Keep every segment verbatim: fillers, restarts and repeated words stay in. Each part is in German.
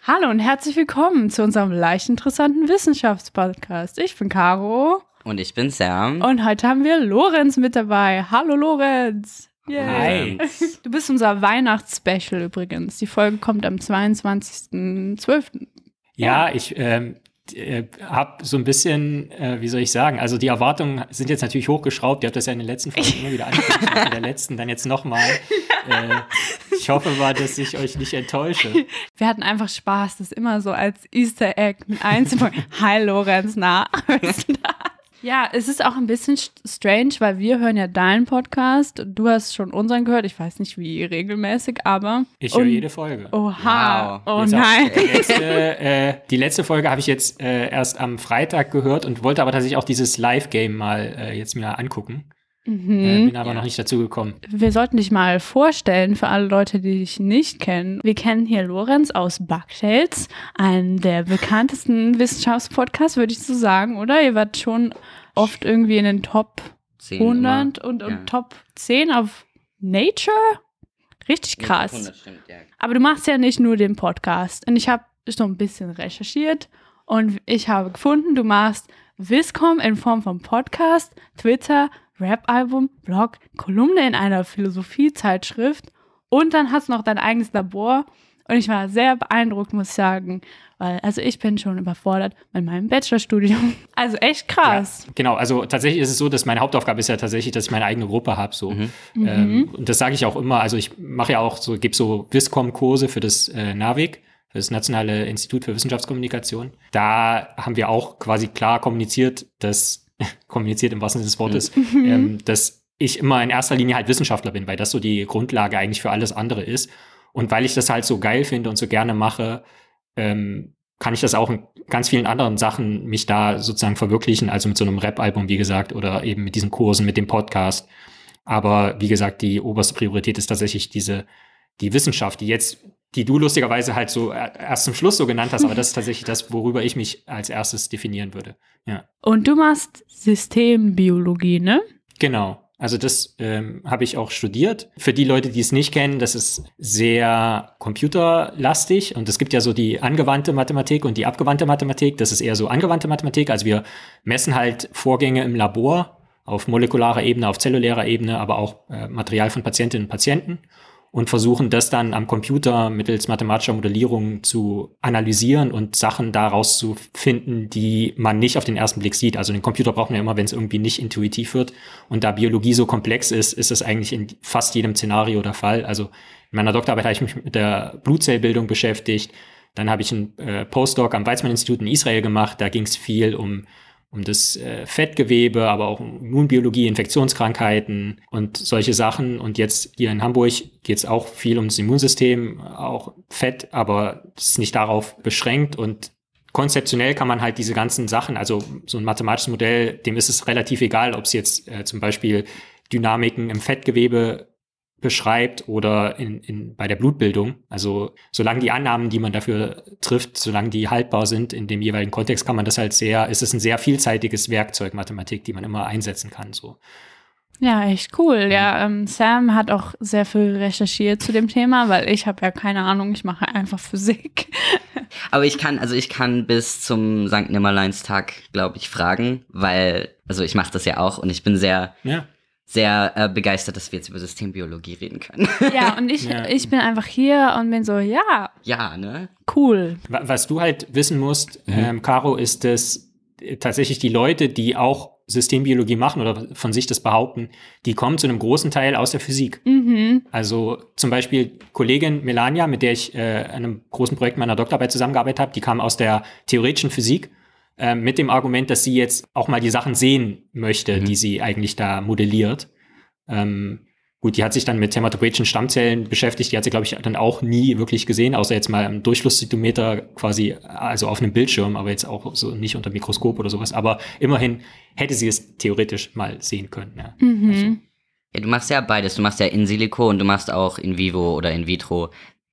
Hallo und herzlich willkommen zu unserem leicht interessanten Wissenschaftspodcast. Ich bin Caro. Und ich bin Sam. Und heute haben wir Lorenz mit dabei. Hallo Lorenz. Yay. Hi. Du bist unser Weihnachtsspecial übrigens. Die Folge kommt am zweiundzwanzigsten zwölften Ja, ja, ich ähm, äh, habe so ein bisschen, äh, wie soll ich sagen, also die Erwartungen sind jetzt natürlich hochgeschraubt. Ihr habt das ja in den letzten Folgen immer wieder angekündigt, in der letzten dann jetzt nochmal. Äh, ich hoffe mal, dass ich euch nicht enttäusche. Wir hatten einfach Spaß, das immer so als Easter Egg mit einzubauen. Hi Lorenz, na, hörst du das? Ja, es ist auch ein bisschen strange, weil wir hören ja deinen Podcast. Du hast schon unseren gehört. Ich weiß nicht, wie regelmäßig, aber... Ich höre jede Folge. Oha, wow. oh jetzt nein. Die letzte, äh, die letzte Folge habe ich jetzt äh, erst am Freitag gehört und wollte aber tatsächlich auch dieses Live-Game mal äh, jetzt mir angucken. Mhm. Äh, bin aber Ja. noch nicht dazu gekommen. Wir sollten dich mal vorstellen für alle Leute, die dich nicht kennen. Wir kennen hier Lorenz aus Bugtails, einen der bekanntesten Wissenschaftspodcasts, würde ich so sagen, oder? Ihr wart schon oft irgendwie in den Top Zehn hundert immer. und, und Ja. Top zehn auf Nature. Richtig krass. hundert stimmt, ja. Aber du machst ja nicht nur den Podcast. Und ich habe so ein bisschen recherchiert und ich habe gefunden, du machst Wiscom in Form von Podcast, Twitter, Rap-Album, Blog, Kolumne in einer Philosophiezeitschrift und dann hast du noch dein eigenes Labor. Und ich war sehr beeindruckt, muss ich sagen, weil also ich bin schon überfordert mit meinem Bachelorstudium. Also echt krass. Ja, genau, also tatsächlich ist es so, dass meine Hauptaufgabe ist ja tatsächlich, dass ich meine eigene Gruppe habe. So. Mhm. Ähm, und das sage ich auch immer. Also ich mache ja auch so, gebe so Wiscom-Kurse für das äh, NAWIC, für das Nationale Institut für Wissenschaftskommunikation. Da haben wir auch quasi klar kommuniziert, dass kommuniziert im wahrsten Sinne des Wortes, Mhm. ähm, dass ich immer in erster Linie halt Wissenschaftler bin, weil das so die Grundlage eigentlich für alles andere ist. Und weil ich das halt so geil finde und so gerne mache, ähm, kann ich das auch in ganz vielen anderen Sachen mich da sozusagen verwirklichen, also mit so einem Rap-Album, wie gesagt, oder eben mit diesen Kursen, mit dem Podcast. Aber wie gesagt, die oberste Priorität ist tatsächlich diese, die Wissenschaft, die jetzt, die du lustigerweise halt so erst zum Schluss so genannt hast, aber das ist tatsächlich das, worüber ich mich als erstes definieren würde. Ja. Und du machst Systembiologie, ne? Genau. Also das ähm, habe ich auch studiert. Für die Leute, die es nicht kennen, das ist sehr computerlastig und es gibt ja so die angewandte Mathematik und die abgewandte Mathematik. Das ist eher so angewandte Mathematik. Also wir messen halt Vorgänge im Labor auf molekularer Ebene, auf zellulärer Ebene, aber auch äh, Material von Patientinnen und Patienten und versuchen das dann am Computer mittels mathematischer Modellierung zu analysieren und Sachen daraus zu finden, die man nicht auf den ersten Blick sieht. Also den Computer braucht man ja immer, wenn es irgendwie nicht intuitiv wird. Und da Biologie so komplex ist, ist es eigentlich in fast jedem Szenario der Fall. Also in meiner Doktorarbeit habe ich mich mit der Blutzellbildung beschäftigt. Dann habe ich einen äh, Postdoc am Weizmann-Institut in Israel gemacht. Da ging es viel um um das äh, Fettgewebe, aber auch um Immunbiologie, Infektionskrankheiten und solche Sachen. Und jetzt hier in Hamburg geht es auch viel ums Immunsystem, auch Fett, aber es ist nicht darauf beschränkt. Und konzeptionell kann man halt diese ganzen Sachen, also so ein mathematisches Modell, dem ist es relativ egal, ob es jetzt äh, zum Beispiel Dynamiken im Fettgewebe beschreibt oder in, in, bei der Blutbildung. Also solange die Annahmen, die man dafür trifft, solange die haltbar sind in dem jeweiligen Kontext, kann man das halt sehr, ist es ein sehr vielseitiges Werkzeug Mathematik, die man immer einsetzen kann. So. Ja, echt cool. Ja, ähm, Sam hat auch sehr viel recherchiert zu dem Thema, weil ich habe ja keine Ahnung, ich mache einfach Physik. Aber ich kann, also ich kann bis zum Sankt Nimmerleinstag, glaube ich, fragen, weil, also ich mache das ja auch und ich bin sehr... Ja. sehr äh, begeistert, dass wir jetzt über Systembiologie reden können. Ja, und ich, Ja. ich bin einfach hier und bin so, ja, Ja, ne? cool. Was du halt wissen musst, mhm. ähm, Caro, ist, dass tatsächlich die Leute, die auch Systembiologie machen oder von sich das behaupten, die kommen zu einem großen Teil aus der Physik. Mhm. Also zum Beispiel Kollegin Melania, mit der ich äh, an einem großen Projekt meiner Doktorarbeit zusammengearbeitet habe, die kam aus der theoretischen Physik äh, mit dem Argument, dass sie jetzt auch mal die Sachen sehen möchte, mhm. die sie eigentlich da modelliert. Ähm, Gut, die hat sich dann mit hämatopoietischen Stammzellen beschäftigt. Die hat sie, glaube ich, dann auch nie wirklich gesehen, außer jetzt mal im Durchflusszytometer quasi, also auf einem Bildschirm, aber jetzt auch so nicht unter Mikroskop oder sowas. Aber immerhin hätte sie es theoretisch mal sehen können. Ja. Mhm. Also. Ja, du machst ja beides. Du machst ja in Silico und du machst auch in vivo oder in vitro.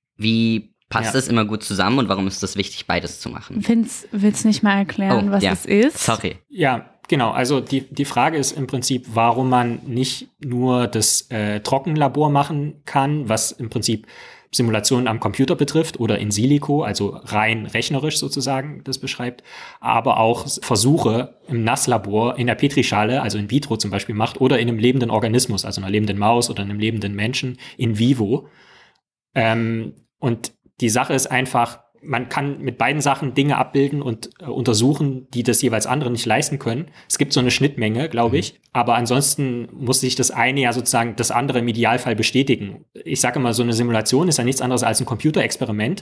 Wie passt Ja. das immer gut zusammen und warum ist das wichtig, beides zu machen? Vince, willst du nicht mal erklären, Oh, was ja. das ist? Sorry. Ja, genau. Also die, die Frage ist im Prinzip, warum man nicht nur das äh, Trockenlabor machen kann, was im Prinzip Simulationen am Computer betrifft oder in Silico, also rein rechnerisch sozusagen das beschreibt, aber auch Versuche im Nasslabor in der Petrischale, also in vitro zum Beispiel macht, oder in einem lebenden Organismus, also einer lebenden Maus oder einem lebenden Menschen in vivo. Ähm, und die Sache ist einfach, man kann mit beiden Sachen Dinge abbilden und äh, untersuchen, die das jeweils andere nicht leisten können. Es gibt so eine Schnittmenge, glaube ich. Aber ansonsten muss sich das eine ja sozusagen das andere im Idealfall bestätigen. Ich sage immer, so eine Simulation ist ja nichts anderes als ein Computerexperiment.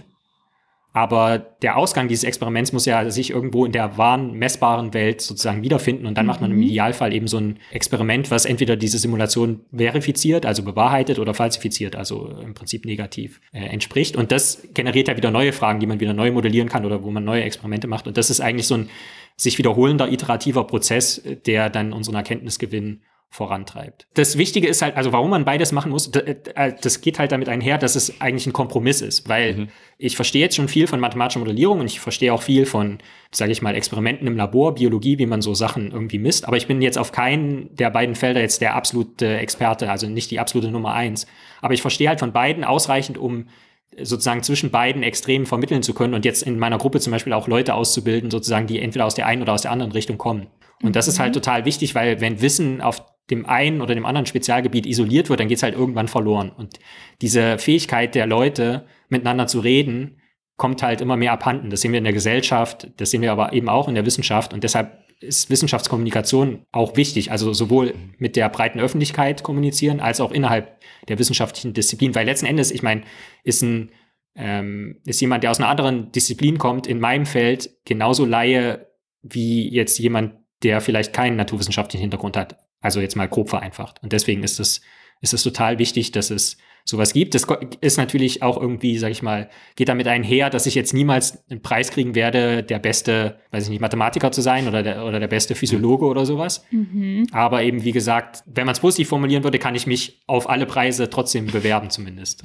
Aber der Ausgang dieses Experiments muss ja sich irgendwo in der wahren, messbaren Welt sozusagen wiederfinden. Und dann mhm. macht man im Idealfall eben so ein Experiment, was entweder diese Simulation verifiziert, also bewahrheitet, oder falsifiziert, also im Prinzip negativ äh, entspricht. Und das generiert ja wieder neue Fragen, die man wieder neu modellieren kann oder wo man neue Experimente macht. Und das ist eigentlich so ein sich wiederholender, iterativer Prozess, der dann unseren Erkenntnisgewinn vorantreibt. Das Wichtige ist halt, also warum man beides machen muss, das geht halt damit einher, dass es eigentlich ein Kompromiss ist, weil mhm. ich verstehe jetzt schon viel von mathematischer Modellierung und ich verstehe auch viel von, sage ich mal, Experimenten im Labor, Biologie, wie man so Sachen irgendwie misst, aber ich bin jetzt auf keinen der beiden Felder jetzt der absolute Experte, also nicht die absolute Nummer eins, aber ich verstehe halt von beiden ausreichend, um sozusagen zwischen beiden Extremen vermitteln zu können und jetzt in meiner Gruppe zum Beispiel auch Leute auszubilden, sozusagen, die entweder aus der einen oder aus der anderen Richtung kommen. Und mhm. das ist halt total wichtig, weil wenn Wissen auf dem einen oder dem anderen Spezialgebiet isoliert wird, dann geht es halt irgendwann verloren. Und diese Fähigkeit der Leute, miteinander zu reden, kommt halt immer mehr abhanden. Das sehen wir in der Gesellschaft, das sehen wir aber eben auch in der Wissenschaft. Und deshalb ist Wissenschaftskommunikation auch wichtig. Also sowohl mit der breiten Öffentlichkeit kommunizieren, als auch innerhalb der wissenschaftlichen Disziplin. Weil letzten Endes, ich meine, ist ein ähm, ist jemand, der aus einer anderen Disziplin kommt, in meinem Feld genauso Laie wie jetzt jemand, der vielleicht keinen naturwissenschaftlichen Hintergrund hat. Also jetzt mal grob vereinfacht. Und deswegen ist es, ist es total wichtig, dass es sowas gibt. Das ist natürlich auch irgendwie, sag ich mal, geht damit einher, dass ich jetzt niemals einen Preis kriegen werde, der beste, weiß ich nicht, Mathematiker zu sein oder der, oder der beste Physiologe oder sowas. Mhm. Aber eben, wie gesagt, wenn man es positiv formulieren würde, kann ich mich auf alle Preise trotzdem bewerben zumindest.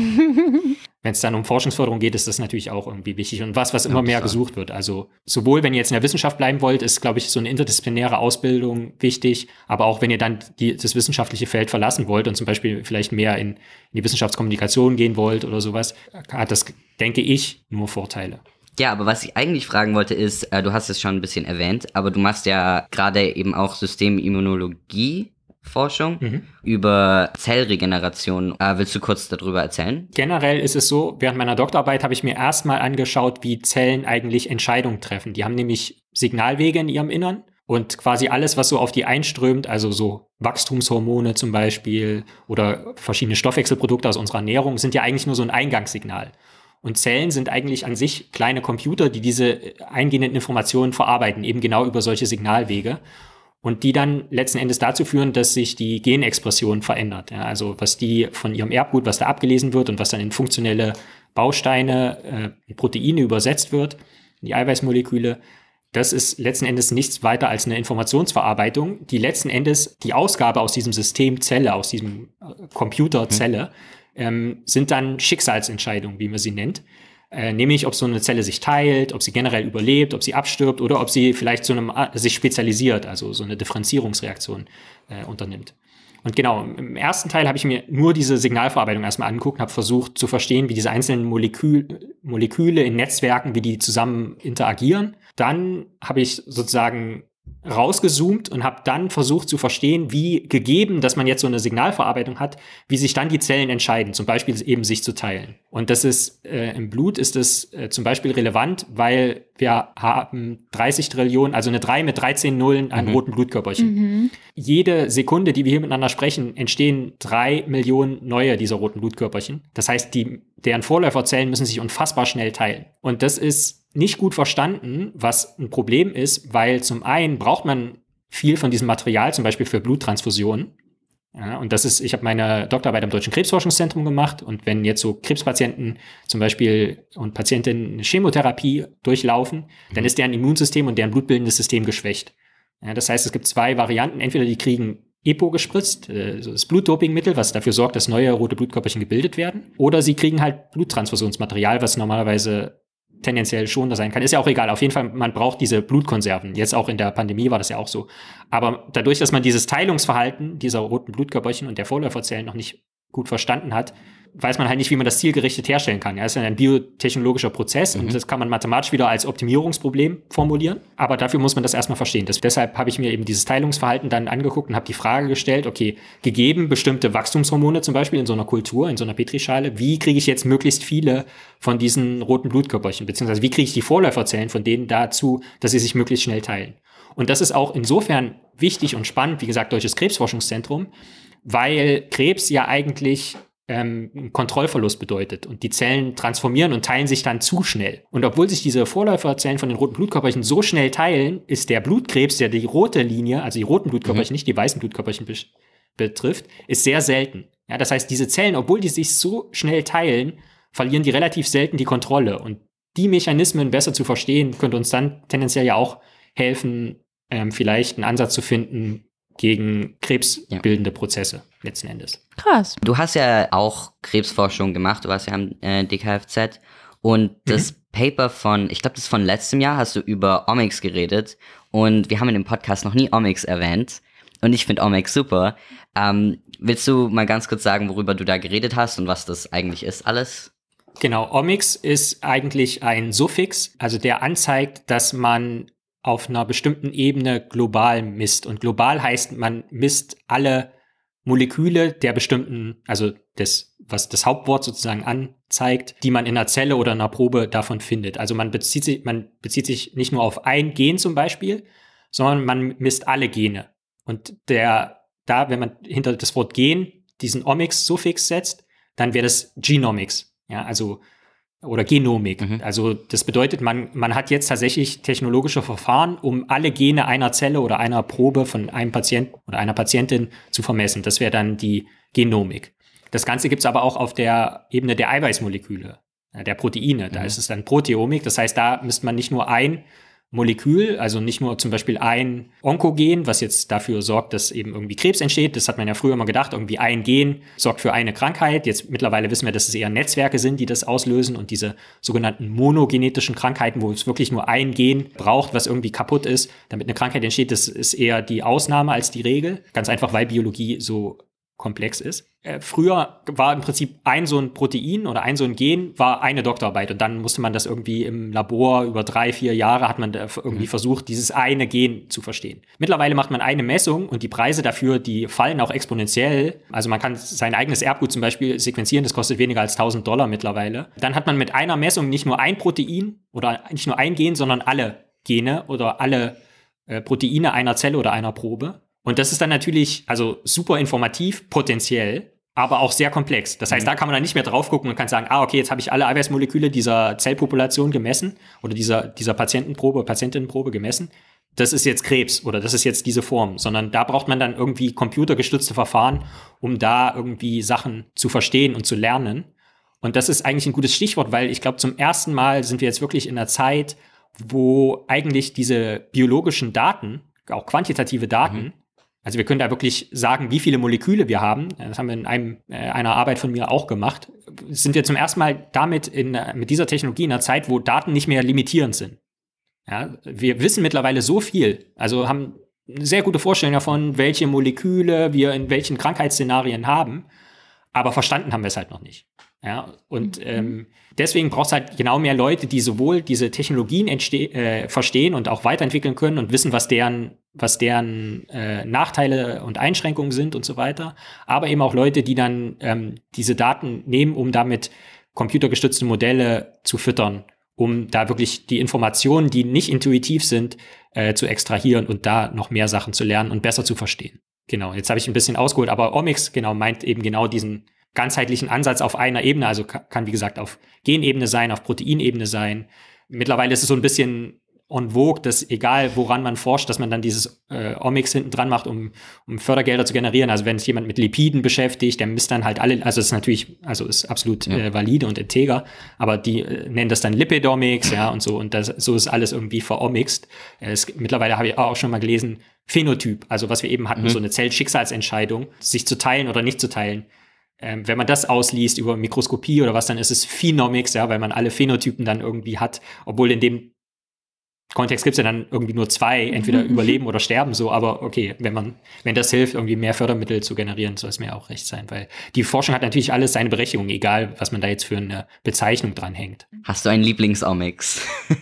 Wenn es dann um Forschungsförderung geht, ist das natürlich auch irgendwie wichtig und was, was immer mehr gesucht wird. Also sowohl, wenn ihr jetzt in der Wissenschaft bleiben wollt, ist, glaube ich, so eine interdisziplinäre Ausbildung wichtig, aber auch, wenn ihr dann die, das wissenschaftliche Feld verlassen wollt und zum Beispiel vielleicht mehr in, in die Wissenschaftskommunikation gehen wollt oder sowas, hat das, denke ich, nur Vorteile. Ja, aber was ich eigentlich fragen wollte ist, äh, du hast es schon ein bisschen erwähnt, aber du machst ja gerade eben auch Systemimmunologie. Forschung mhm. über Zellregeneration. Äh, willst du kurz darüber erzählen? Generell ist es so, während meiner Doktorarbeit habe ich mir erstmal angeschaut, wie Zellen eigentlich Entscheidungen treffen. Die haben nämlich Signalwege in ihrem Innern und quasi alles, was so auf die einströmt, also so Wachstumshormone zum Beispiel oder verschiedene Stoffwechselprodukte aus unserer Ernährung, sind ja eigentlich nur so ein Eingangssignal. Und Zellen sind eigentlich an sich kleine Computer, die diese eingehenden Informationen verarbeiten, eben genau über solche Signalwege. Und die dann letzten Endes dazu führen, dass sich die Genexpression verändert. Ja, also was die von ihrem Erbgut, was da abgelesen wird und was dann in funktionelle Bausteine, äh, Proteine übersetzt wird, die Eiweißmoleküle, das ist letzten Endes nichts weiter als eine Informationsverarbeitung, die letzten Endes die Ausgabe aus diesem System Zelle, aus diesem Computer Zelle, mhm. ähm, sind dann Schicksalsentscheidungen, wie man sie nennt. Äh, nämlich, ob so eine Zelle sich teilt, ob sie generell überlebt, ob sie abstirbt oder ob sie vielleicht zu einem, äh, sich spezialisiert, also so eine Differenzierungsreaktion äh, unternimmt. Und genau, im ersten Teil habe ich mir nur diese Signalverarbeitung erstmal angeguckt und habe versucht zu verstehen, wie diese einzelnen Molekül, Moleküle in Netzwerken, wie die zusammen interagieren. Dann habe ich sozusagen rausgezoomt und habe dann versucht zu verstehen, wie gegeben, dass man jetzt so eine Signalverarbeitung hat, wie sich dann die Zellen entscheiden, zum Beispiel eben sich zu teilen. Und das ist, äh, im Blut ist das äh, zum Beispiel relevant, weil wir haben dreißig Trillionen, also eine drei mit dreizehn Nullen an mhm. roten Blutkörperchen. Mhm. Jede Sekunde, die wir hier miteinander sprechen, entstehen drei Millionen neue dieser roten Blutkörperchen. Das heißt, die, deren Vorläuferzellen müssen sich unfassbar schnell teilen. Und das ist nicht gut verstanden, was ein Problem ist, weil zum einen braucht man viel von diesem Material, zum Beispiel für Bluttransfusionen. Ja, und das ist, ich habe meine Doktorarbeit am Deutschen Krebsforschungszentrum gemacht und wenn jetzt so Krebspatienten zum Beispiel und Patientinnen eine Chemotherapie durchlaufen, mhm. dann ist deren Immunsystem und deren blutbildendes System geschwächt. Ja, das heißt, es gibt zwei Varianten. Entweder die kriegen Epo gespritzt, äh, das Blutdopingmittel, was dafür sorgt, dass neue rote Blutkörperchen gebildet werden, oder sie kriegen halt Bluttransfusionsmaterial, was normalerweise tendenziell schonender sein kann. Ist ja auch egal. Auf jeden Fall, man braucht diese Blutkonserven. Jetzt auch in der Pandemie war das ja auch so. Aber dadurch, dass man dieses Teilungsverhalten dieser roten Blutkörperchen und der Vorläuferzellen noch nicht gut verstanden hat, weiß man halt nicht, wie man das zielgerichtet herstellen kann. Ja, es ist ein biotechnologischer Prozess mhm. und das kann man mathematisch wieder als Optimierungsproblem formulieren. Aber dafür muss man das erstmal verstehen. Das, deshalb habe ich mir eben dieses Teilungsverhalten dann angeguckt und habe die Frage gestellt, okay, gegeben bestimmte Wachstumshormone zum Beispiel in so einer Kultur, in so einer Petrischale, wie kriege ich jetzt möglichst viele von diesen roten Blutkörperchen, beziehungsweise wie kriege ich die Vorläuferzellen von denen dazu, dass sie sich möglichst schnell teilen. Und das ist auch insofern wichtig und spannend, wie gesagt, Deutsches Krebsforschungszentrum, weil Krebs ja eigentlich ähm, Kontrollverlust bedeutet und die Zellen transformieren und teilen sich dann zu schnell. Und obwohl sich diese Vorläuferzellen von den roten Blutkörperchen so schnell teilen, ist der Blutkrebs, der die rote Linie, also die roten Blutkörperchen, mhm. nicht die weißen Blutkörperchen be- betrifft, ist sehr selten. Ja, das heißt, diese Zellen, obwohl die sich so schnell teilen, verlieren die relativ selten die Kontrolle. Und die Mechanismen besser zu verstehen, könnte uns dann tendenziell ja auch helfen, ähm, vielleicht einen Ansatz zu finden gegen krebsbildende ja. Prozesse letzten Endes. Krass. Du hast ja auch Krebsforschung gemacht, du warst ja am äh, D K F Z und das mhm. Paper von, ich glaube, das ist von letztem Jahr, hast du über Omics geredet und wir haben in dem Podcast noch nie Omics erwähnt und ich finde Omics super. Ähm, willst du mal ganz kurz sagen, worüber du da geredet hast und was das eigentlich ist alles? Genau, Omics ist eigentlich ein Suffix, also der anzeigt, dass man auf einer bestimmten Ebene global misst. Und global heißt, man misst alle Moleküle der bestimmten, also das, was das Hauptwort sozusagen anzeigt, die man in einer Zelle oder in einer Probe davon findet. Also man bezieht sich, man bezieht sich nicht nur auf ein Gen zum Beispiel, sondern man misst alle Gene. Und der, da, wenn man hinter das Wort Gen diesen Omics-Suffix setzt, dann wäre das Genomics. Ja, also oder Genomik. Mhm. Also das bedeutet, man, man hat jetzt tatsächlich technologische Verfahren, um alle Gene einer Zelle oder einer Probe von einem Patienten oder einer Patientin zu vermessen. Das wäre dann die Genomik. Das Ganze gibt es aber auch auf der Ebene der Eiweißmoleküle, der Proteine. Da mhm. ist es dann Proteomik. Das heißt, da misst man nicht nur ein Molekül, also nicht nur zum Beispiel ein Onkogen, was jetzt dafür sorgt, dass eben irgendwie Krebs entsteht. Das hat man ja früher immer gedacht, irgendwie ein Gen sorgt für eine Krankheit. Jetzt mittlerweile wissen wir, dass es eher Netzwerke sind, die das auslösen und diese sogenannten monogenetischen Krankheiten, wo es wirklich nur ein Gen braucht, was irgendwie kaputt ist, damit eine Krankheit entsteht, das ist eher die Ausnahme als die Regel. Ganz einfach, weil Biologie so komplex ist. Äh, früher war im Prinzip ein so ein Protein oder ein so ein Gen war eine Doktorarbeit und dann musste man das irgendwie im Labor über drei, vier Jahre hat man da irgendwie mhm. versucht, dieses eine Gen zu verstehen. Mittlerweile macht man eine Messung und die Preise dafür, die fallen auch exponentiell. Also man kann sein eigenes Erbgut zum Beispiel sequenzieren, das kostet weniger als tausend Dollar mittlerweile. Dann hat man mit einer Messung nicht nur ein Protein oder nicht nur ein Gen, sondern alle Gene oder alle äh, Proteine einer Zelle oder einer Probe. Und das ist dann natürlich, also super informativ, potenziell, aber auch sehr komplex. Das heißt, mhm. da kann man dann nicht mehr drauf gucken und kann sagen, ah, okay, jetzt habe ich alle Eiweißmoleküle dieser Zellpopulation gemessen oder dieser, dieser Patientenprobe, Patientinnenprobe gemessen. Das ist jetzt Krebs oder das ist jetzt diese Form, sondern da braucht man dann irgendwie computergestützte Verfahren, um da irgendwie Sachen zu verstehen und zu lernen. Und das ist eigentlich ein gutes Stichwort, weil ich glaube, zum ersten Mal sind wir jetzt wirklich in einer Zeit, wo eigentlich diese biologischen Daten, auch quantitative Daten, mhm. also wir können da wirklich sagen, wie viele Moleküle wir haben. Das haben wir in einem, äh, einer Arbeit von mir auch gemacht. Sind wir zum ersten Mal damit in, mit dieser Technologie in einer Zeit, wo Daten nicht mehr limitierend sind. Ja, wir wissen mittlerweile so viel, also haben eine sehr gute Vorstellung davon, welche Moleküle wir in welchen Krankheitsszenarien haben, aber verstanden haben wir es halt noch nicht. Ja, und ähm, deswegen braucht es halt genau mehr Leute, die sowohl diese Technologien entste- äh, verstehen und auch weiterentwickeln können und wissen, was deren, was deren äh, Nachteile und Einschränkungen sind und so weiter, aber eben auch Leute, die dann ähm, diese Daten nehmen, um damit computergestützte Modelle zu füttern, um da wirklich die Informationen, die nicht intuitiv sind, äh, zu extrahieren und da noch mehr Sachen zu lernen und besser zu verstehen. Genau, jetzt habe ich ein bisschen ausgeholt, aber Omics genau meint eben genau diesen ganzheitlichen Ansatz auf einer Ebene, also kann, wie gesagt, auf Genebene sein, auf Proteinebene sein. Mittlerweile ist es so ein bisschen en vogue, dass egal woran man forscht, dass man dann dieses äh, Omics hinten dran macht, um, um Fördergelder zu generieren. Also wenn es jemand mit Lipiden beschäftigt, der misst dann halt alle, also es ist natürlich, also ist absolut ja. äh, valide und integer, aber die äh, nennen das dann Lipidomics, ja, und so, und das, so ist alles irgendwie veromixt. Äh, es, mittlerweile habe ich auch schon mal gelesen, Phänotyp, also was wir eben hatten, mhm. so eine Zellschicksalsentscheidung, sich zu teilen oder nicht zu teilen. Ähm, wenn man das ausliest über Mikroskopie oder was, dann ist es Phenomics, ja, weil man alle Phänotypen dann irgendwie hat, obwohl in dem Kontext gibt es ja dann irgendwie nur zwei, entweder überleben oder sterben, so, aber okay, wenn man, wenn das hilft, irgendwie mehr Fördermittel zu generieren, soll es mir auch recht sein, weil die Forschung hat natürlich alles seine Berechtigung, egal, was man da jetzt für eine Bezeichnung dran hängt. Hast du einen Lieblingsomics?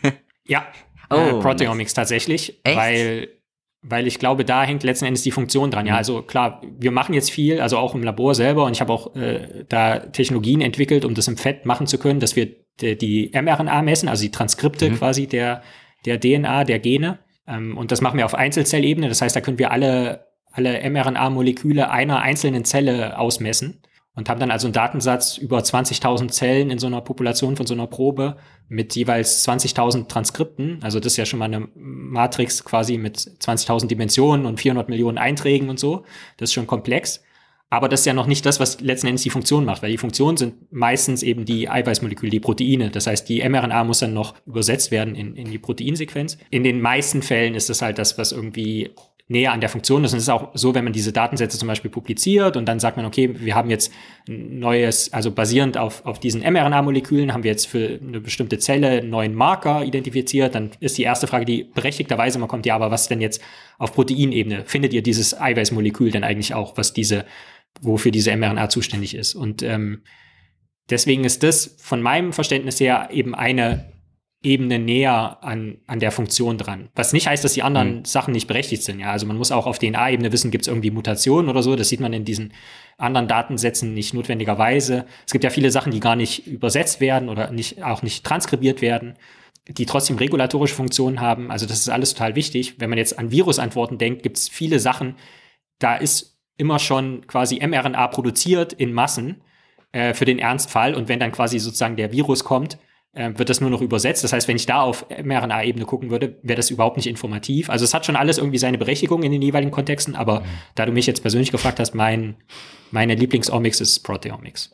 Ja, oh, äh, Proteomics nice. Tatsächlich, Echt? weil weil ich glaube, da hängt letzten Endes die Funktion dran. Mhm. Ja, also klar, wir machen jetzt viel, also auch im Labor selber, und ich habe auch äh, da Technologien entwickelt, um das im Fett machen zu können, dass wir die, die mRNA messen, also die Transkripte mhm. quasi der der D N A, der Gene. Ähm, und das machen wir auf Einzelzellebene. Das heißt, da können wir alle, alle mRNA-Moleküle einer einzelnen Zelle ausmessen und haben dann also einen Datensatz über zwanzigtausend Zellen in so einer Population von so einer Probe mit jeweils zwanzigtausend Transkripten. Also das ist ja schon mal eine Matrix quasi mit zwanzigtausend Dimensionen und vierhundert Millionen Einträgen und so. Das ist schon komplex. Aber das ist ja noch nicht das, was letzten Endes die Funktion macht, weil die Funktionen sind meistens eben die Eiweißmoleküle, die Proteine. Das heißt, die mRNA muss dann noch übersetzt werden in, in die Proteinsequenz. In den meisten Fällen ist das halt das, was irgendwie näher an der Funktion ist. Und es ist auch so, wenn man diese Datensätze zum Beispiel publiziert und dann sagt man, okay, wir haben jetzt ein neues, also basierend auf, auf diesen mRNA-Molekülen haben wir jetzt für eine bestimmte Zelle einen neuen Marker identifiziert, dann ist die erste Frage, die berechtigterweise immer kommt, ja, aber was denn jetzt auf Proteinebene? Findet ihr dieses Eiweißmolekül denn eigentlich auch, was diese wofür diese mRNA zuständig ist. Und ähm, deswegen ist das von meinem Verständnis her eben eine Ebene näher an, an der Funktion dran. Was nicht heißt, dass die anderen mhm. Sachen nicht berechtigt sind. Ja, also man muss auch auf D N A-Ebene wissen, gibt es irgendwie Mutationen oder so. Das sieht man in diesen anderen Datensätzen nicht notwendigerweise. Es gibt ja viele Sachen, die gar nicht übersetzt werden oder nicht, auch nicht transkribiert werden, die trotzdem regulatorische Funktionen haben. Also das ist alles total wichtig. Wenn man jetzt an Virusantworten denkt, gibt es viele Sachen, da ist immer schon quasi mRNA produziert in Massen äh, für den Ernstfall. Und wenn dann quasi sozusagen der Virus kommt, äh, wird das nur noch übersetzt. Das heißt, wenn ich da auf mRNA-Ebene gucken würde, wäre das überhaupt nicht informativ. Also es hat schon alles irgendwie seine Berechtigung in den jeweiligen Kontexten. Aber mhm. da du mich jetzt persönlich gefragt hast, mein, meine Lieblingsomics ist Proteomics.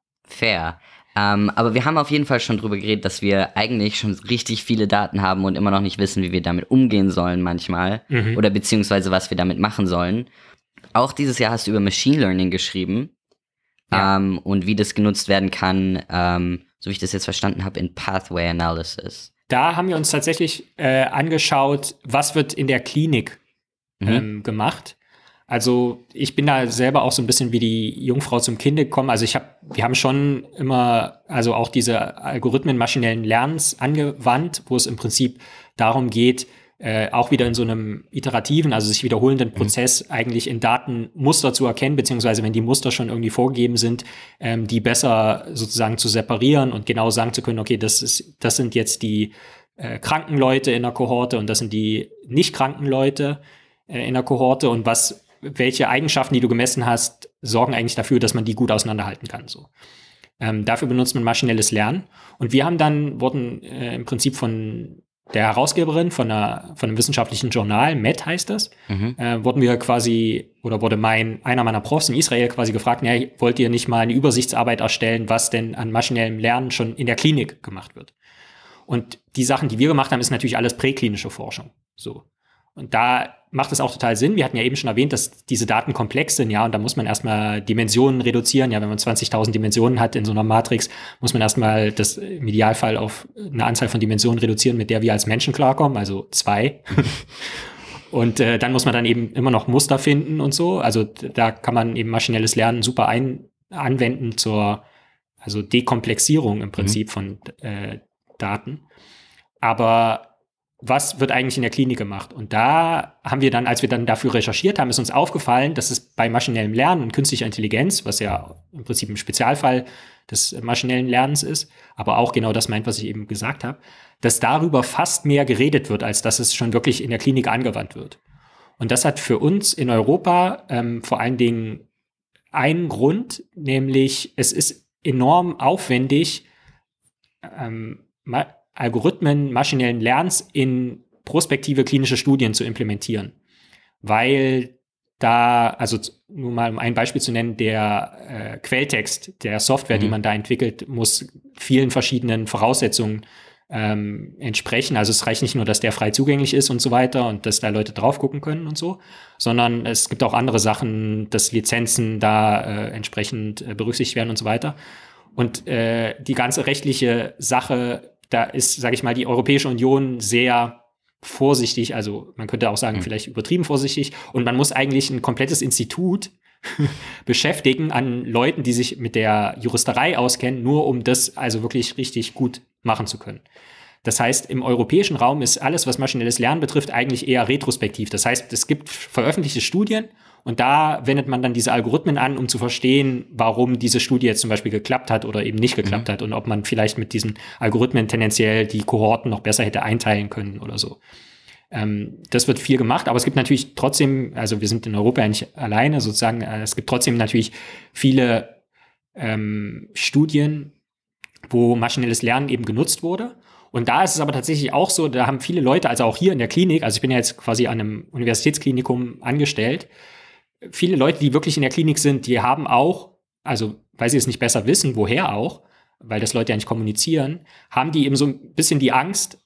Fair. Um, aber wir haben auf jeden Fall schon drüber geredet, dass wir eigentlich schon richtig viele Daten haben und immer noch nicht wissen, wie wir damit umgehen sollen manchmal. Mhm. Oder beziehungsweise was wir damit machen sollen. Auch dieses Jahr hast du über Machine Learning geschrieben ja. ähm, und wie das genutzt werden kann, ähm, so wie ich das jetzt verstanden habe, in Pathway Analysis. Da haben wir uns tatsächlich äh, angeschaut, was wird in der Klinik mhm. ähm, gemacht. Also ich bin da selber auch so ein bisschen wie die Jungfrau zum Kinde gekommen. Also ich habe, wir haben schon immer, also auch diese Algorithmen maschinellen Lernens angewandt, wo es im Prinzip darum geht, Äh, auch wieder in so einem iterativen, also sich wiederholenden Prozess mhm. eigentlich in Daten Muster zu erkennen, beziehungsweise wenn die Muster schon irgendwie vorgegeben sind, ähm, die besser sozusagen zu separieren und genau sagen zu können, okay, das ist, das sind jetzt die äh, kranken Leute in der Kohorte und das sind die nicht kranken Leute äh, in der Kohorte und was, welche Eigenschaften, die du gemessen hast, sorgen eigentlich dafür, dass man die gut auseinanderhalten kann, so. Ähm, dafür benutzt man maschinelles Lernen und wir haben dann, wurden äh, im Prinzip von der Herausgeberin von, einer, von einem wissenschaftlichen Journal, M E T heißt das, mhm. äh, wurden wir quasi, oder wurde mein, einer meiner Profs in Israel quasi gefragt, ja, wollt ihr nicht mal eine Übersichtsarbeit erstellen, was denn an maschinellem Lernen schon in der Klinik gemacht wird? Und die Sachen, die wir gemacht haben, ist natürlich alles präklinische Forschung. So. Und da macht es auch total Sinn. Wir hatten ja eben schon erwähnt, dass diese Daten komplex sind, ja, und da muss man erstmal Dimensionen reduzieren. Ja, wenn man zwanzigtausend Dimensionen hat in so einer Matrix, muss man erstmal das im Idealfall auf eine Anzahl von Dimensionen reduzieren, mit der wir als Menschen klarkommen, also zwei. Und äh, dann muss man dann eben immer noch Muster finden und so. Also da kann man eben maschinelles Lernen super ein, anwenden zur also Dekomplexierung im Prinzip mhm. von äh, Daten. Aber was wird eigentlich in der Klinik gemacht? Und da haben wir dann, als wir dann dafür recherchiert haben, ist uns aufgefallen, dass es bei maschinellem Lernen und künstlicher Intelligenz, was ja im Prinzip ein Spezialfall des maschinellen Lernens ist, aber auch genau das meint, was ich eben gesagt habe, dass darüber fast mehr geredet wird, als dass es schon wirklich in der Klinik angewandt wird. Und das hat für uns in Europa ähm, vor allen Dingen einen Grund, nämlich es ist enorm aufwendig, ähm, ma- Algorithmen maschinellen Lernens in prospektive klinische Studien zu implementieren. Weil da, also nur mal um ein Beispiel zu nennen, der äh, Quelltext der Software, mhm. die man da entwickelt, muss vielen verschiedenen Voraussetzungen ähm, entsprechen. Also es reicht nicht nur, dass der frei zugänglich ist und so weiter und dass da Leute drauf gucken können und so, sondern es gibt auch andere Sachen, dass Lizenzen da äh, entsprechend äh, berücksichtigt werden und so weiter. Und äh, die ganze rechtliche Sache, da ist, sage ich mal, die Europäische Union sehr vorsichtig, also man könnte auch sagen, mhm. vielleicht übertrieben vorsichtig. Und man muss eigentlich ein komplettes Institut beschäftigen an Leuten, die sich mit der Juristerei auskennen, nur um das also wirklich richtig gut machen zu können. Das heißt, im europäischen Raum ist alles, was maschinelles Lernen betrifft, eigentlich eher retrospektiv. Das heißt, es gibt veröffentlichte Studien und da wendet man dann diese Algorithmen an, um zu verstehen, warum diese Studie jetzt zum Beispiel geklappt hat oder eben nicht geklappt mhm. hat und ob man vielleicht mit diesen Algorithmen tendenziell die Kohorten noch besser hätte einteilen können oder so. Ähm, das wird viel gemacht, aber es gibt natürlich trotzdem, also wir sind in Europa ja nicht alleine sozusagen, äh, es gibt trotzdem natürlich viele ähm, Studien, wo maschinelles Lernen eben genutzt wurde. Und da ist es aber tatsächlich auch so, da haben viele Leute, also auch hier in der Klinik, also ich bin ja jetzt quasi an einem Universitätsklinikum angestellt, viele Leute, die wirklich in der Klinik sind, die haben auch, also weil sie es nicht besser wissen, woher auch, weil das Leute ja nicht kommunizieren, haben die eben so ein bisschen die Angst,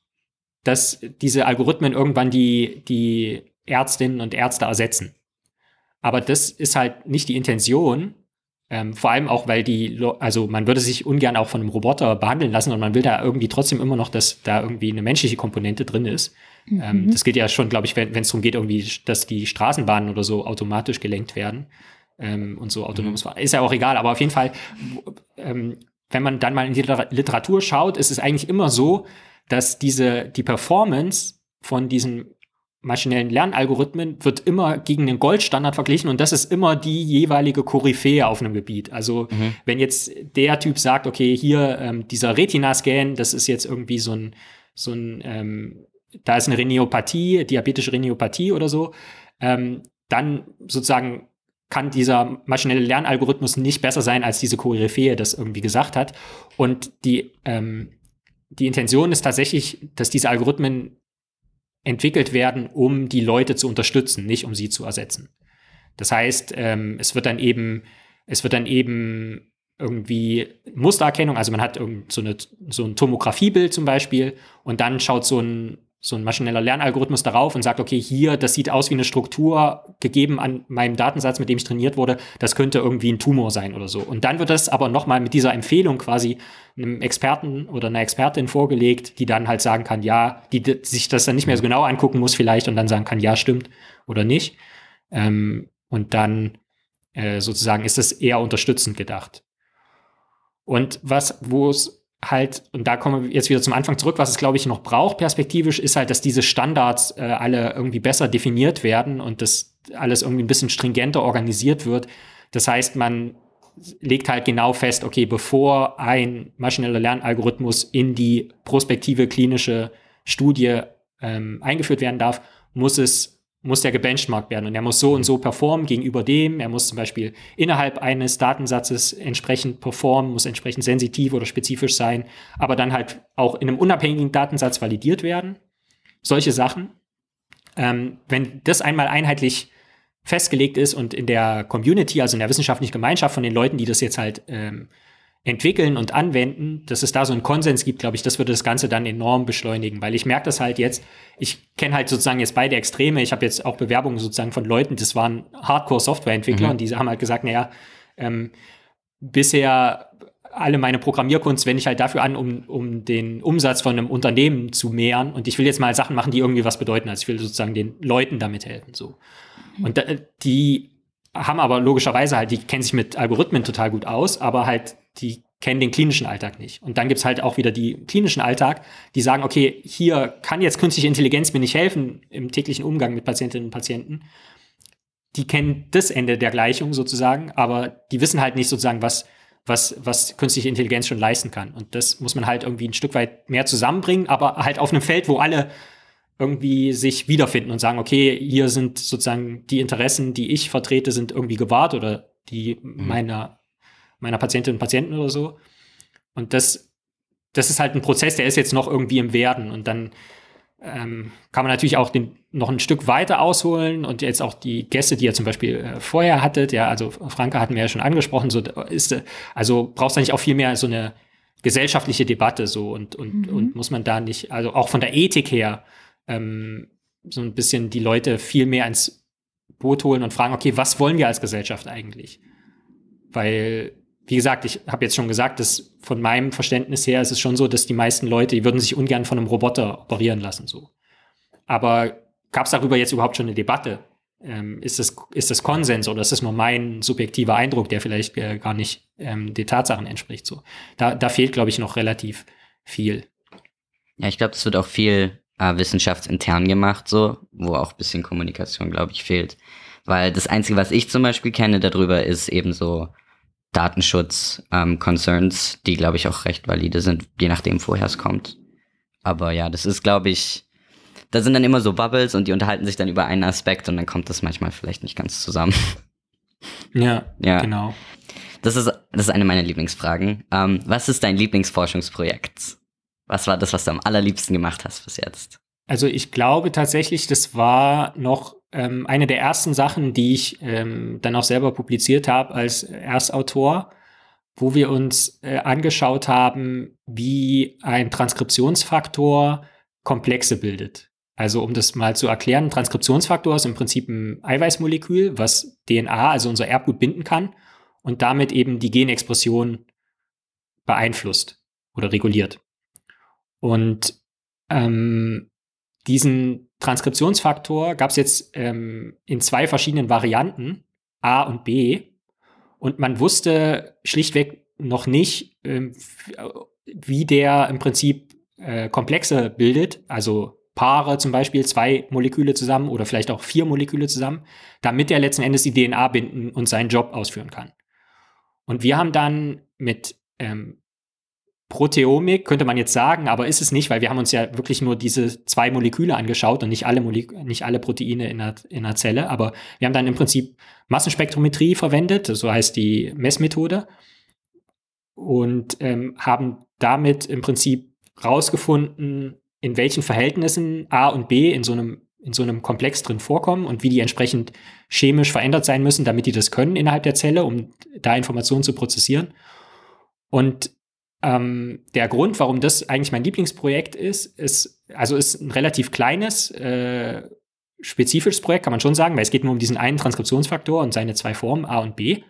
dass diese Algorithmen irgendwann die, die Ärztinnen und Ärzte ersetzen. Aber das ist halt nicht die Intention, ähm, vor allem auch, weil die, also man würde sich ungern auch von einem Roboter behandeln lassen und man will da irgendwie trotzdem immer noch, dass da irgendwie eine menschliche Komponente drin ist. Mhm. Ähm, das geht ja schon, glaube ich, wenn es darum geht, irgendwie, dass die Straßenbahnen oder so automatisch gelenkt werden ähm, und so autonomes Fahren. Ist ja auch egal, aber auf jeden Fall, ähm, wenn man dann mal in die Literatur schaut, ist es eigentlich immer so, dass diese, die Performance von diesen maschinellen Lernalgorithmen wird immer gegen den Goldstandard verglichen und das ist immer die jeweilige Koryphäe auf einem Gebiet. Also mhm. wenn jetzt der Typ sagt, okay, hier ähm, dieser Retina-Scan, das ist jetzt irgendwie so ein, so ein ähm, da ist eine Reniopathie, diabetische Reniopathie oder so, ähm, dann sozusagen kann dieser maschinelle Lernalgorithmus nicht besser sein, als diese Koryphäe das irgendwie gesagt hat. Und die ähm, Die Intention ist tatsächlich, dass diese Algorithmen entwickelt werden, um die Leute zu unterstützen, nicht um sie zu ersetzen. Das heißt, ähm, es wird dann eben, es wird dann eben irgendwie Mustererkennung, also man hat irgend so, eine, so ein Tomographiebild zum Beispiel und dann schaut so ein, so ein maschineller Lernalgorithmus darauf und sagt, okay, hier, das sieht aus wie eine Struktur, gegeben an meinem Datensatz, mit dem ich trainiert wurde, das könnte irgendwie ein Tumor sein oder so. Und dann wird das aber nochmal mit dieser Empfehlung quasi einem Experten oder einer Expertin vorgelegt, die dann halt sagen kann, ja, die, die sich das dann nicht mehr so genau angucken muss vielleicht und dann sagen kann, ja, stimmt oder nicht. Ähm, und dann äh, sozusagen ist das eher unterstützend gedacht. Und was, wo es halt, und da kommen wir jetzt wieder zum Anfang zurück, was es, glaube ich, noch braucht perspektivisch, ist halt, dass diese Standards äh, alle irgendwie besser definiert werden und das alles irgendwie ein bisschen stringenter organisiert wird. Das heißt, man legt halt genau fest, okay, bevor ein maschineller Lernalgorithmus in die prospektive klinische Studie ähm, eingeführt werden darf, muss es muss der gebenchmarkt werden und er muss so und so performen gegenüber dem, er muss zum Beispiel innerhalb eines Datensatzes entsprechend performen, muss entsprechend sensitiv oder spezifisch sein, aber dann halt auch in einem unabhängigen Datensatz validiert werden. Solche Sachen. Ähm, wenn das einmal einheitlich festgelegt ist und in der Community, also in der wissenschaftlichen Gemeinschaft von den Leuten, die das jetzt halt ähm, entwickeln und anwenden, dass es da so einen Konsens gibt, glaube ich, das würde das Ganze dann enorm beschleunigen, weil ich merke das halt jetzt, ich kenne halt sozusagen jetzt beide Extreme, ich habe jetzt auch Bewerbungen sozusagen von Leuten, das waren Hardcore-Softwareentwickler mhm. und die haben halt gesagt, naja, ähm, bisher alle meine Programmierkunst wende ich halt dafür an, um, um den Umsatz von einem Unternehmen zu mehren und ich will jetzt mal Sachen machen, die irgendwie was bedeuten, also ich will sozusagen den Leuten damit helfen, so. Mhm. Und da, die haben aber logischerweise halt, die kennen sich mit Algorithmen total gut aus, aber halt die kennen den klinischen Alltag nicht. Und dann gibt's halt auch wieder die klinischen Alltag, die sagen, okay, hier kann jetzt künstliche Intelligenz mir nicht helfen im täglichen Umgang mit Patientinnen und Patienten. Die kennen das Ende der Gleichung sozusagen, aber die wissen halt nicht sozusagen, was, was, was künstliche Intelligenz schon leisten kann. Und das muss man halt irgendwie ein Stück weit mehr zusammenbringen, aber halt auf einem Feld, wo alle irgendwie sich wiederfinden und sagen, okay, hier sind sozusagen die Interessen, die ich vertrete, sind irgendwie gewahrt oder die mhm. meiner meiner Patientinnen und Patienten oder so. Und das, das ist halt ein Prozess, der ist jetzt noch irgendwie im Werden. Und dann ähm, kann man natürlich auch den, noch ein Stück weiter ausholen und jetzt auch die Gäste, die ihr zum Beispiel äh, vorher hattet, ja, also Franka hatten wir ja schon angesprochen, so ist, also brauchst du nicht auch viel mehr so eine gesellschaftliche Debatte so und, und, mhm. und muss man da nicht, also auch von der Ethik her ähm, so ein bisschen die Leute viel mehr ins Boot holen und fragen, okay, was wollen wir als Gesellschaft eigentlich? Weil wie gesagt, ich habe jetzt schon gesagt, dass von meinem Verständnis her ist es schon so, dass die meisten Leute, die würden sich ungern von einem Roboter operieren lassen. So. aber gab es darüber jetzt überhaupt schon eine Debatte? Ähm, ist das, ist das Konsens oder ist das nur mein subjektiver Eindruck, der vielleicht äh, gar nicht ähm, den Tatsachen entspricht? So, da, da fehlt, glaube ich, noch relativ viel. Ja, ich glaube, es wird auch viel äh, wissenschaftsintern gemacht, so, wo auch ein bisschen Kommunikation, glaube ich, fehlt. Weil das Einzige, was ich zum Beispiel kenne darüber, ist eben so Datenschutz-Concerns, ähm, die, glaube ich, auch recht valide sind, je nachdem, woher es kommt. Aber ja, das ist, glaube ich, da sind dann immer so Bubbles und die unterhalten sich dann über einen Aspekt und dann kommt das manchmal vielleicht nicht ganz zusammen. Ja, ja. Genau. Das ist, das ist eine meiner Lieblingsfragen. Ähm, was ist dein Lieblingsforschungsprojekt? Was war das, was du am allerliebsten gemacht hast bis jetzt? Also ich glaube tatsächlich, das war noch ähm, eine der ersten Sachen, die ich ähm, dann auch selber publiziert habe als Erstautor, wo wir uns äh, angeschaut haben, wie ein Transkriptionsfaktor Komplexe bildet. Also um das mal zu erklären, ein Transkriptionsfaktor ist im Prinzip ein Eiweißmolekül, was D N A, also unser Erbgut, binden kann und damit eben die Genexpression beeinflusst oder reguliert. Und ähm, diesen Transkriptionsfaktor gab es jetzt ähm, in zwei verschiedenen Varianten, A und B. Und man wusste schlichtweg noch nicht, ähm, wie der im Prinzip äh, Komplexe bildet, also Paare zum Beispiel, zwei Moleküle zusammen oder vielleicht auch vier Moleküle zusammen, damit er letzten Endes die D N A binden und seinen Job ausführen kann. Und wir haben dann mit ähm, Proteomik, könnte man jetzt sagen, aber ist es nicht, weil wir haben uns ja wirklich nur diese zwei Moleküle angeschaut und nicht alle, Molek- nicht alle Proteine in der, in der Zelle, aber wir haben dann im Prinzip Massenspektrometrie verwendet, so heißt die Messmethode, und ähm, haben damit im Prinzip rausgefunden, in welchen Verhältnissen A und B in so einem, in so einem Komplex drin vorkommen und wie die entsprechend chemisch verändert sein müssen, damit die das können innerhalb der Zelle, um da Informationen zu prozessieren. Und ähm, der Grund, warum das eigentlich mein Lieblingsprojekt ist, ist, also ist ein relativ kleines, äh, spezifisches Projekt, kann man schon sagen, weil es geht nur um diesen einen Transkriptionsfaktor und seine zwei Formen, A und B.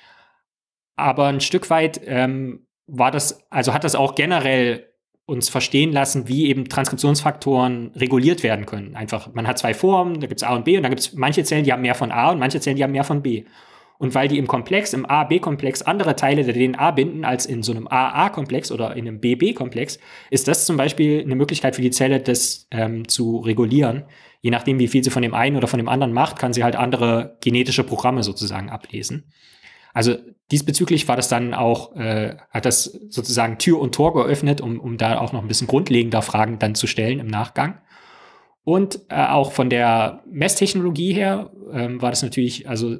Aber ein Stück weit ähm, war das, also hat das auch generell uns verstehen lassen, wie eben Transkriptionsfaktoren reguliert werden können. Einfach, man hat zwei Formen, da gibt es A und B und dann gibt es manche Zellen, die haben mehr von A und manche Zellen, die haben mehr von B. Und weil die im Komplex, im A B Komplex, andere Teile der D N A binden als in so einem A A Komplex oder in einem B B Komplex, ist das zum Beispiel eine Möglichkeit für die Zelle, das ähm, zu regulieren. Je nachdem, wie viel sie von dem einen oder von dem anderen macht, kann sie halt andere genetische Programme sozusagen ablesen. Also diesbezüglich war das dann auch, äh, hat das sozusagen Tür und Tor geöffnet, um, um da auch noch ein bisschen grundlegender Fragen dann zu stellen im Nachgang. Und äh, auch von der Messtechnologie her ähm, war das natürlich also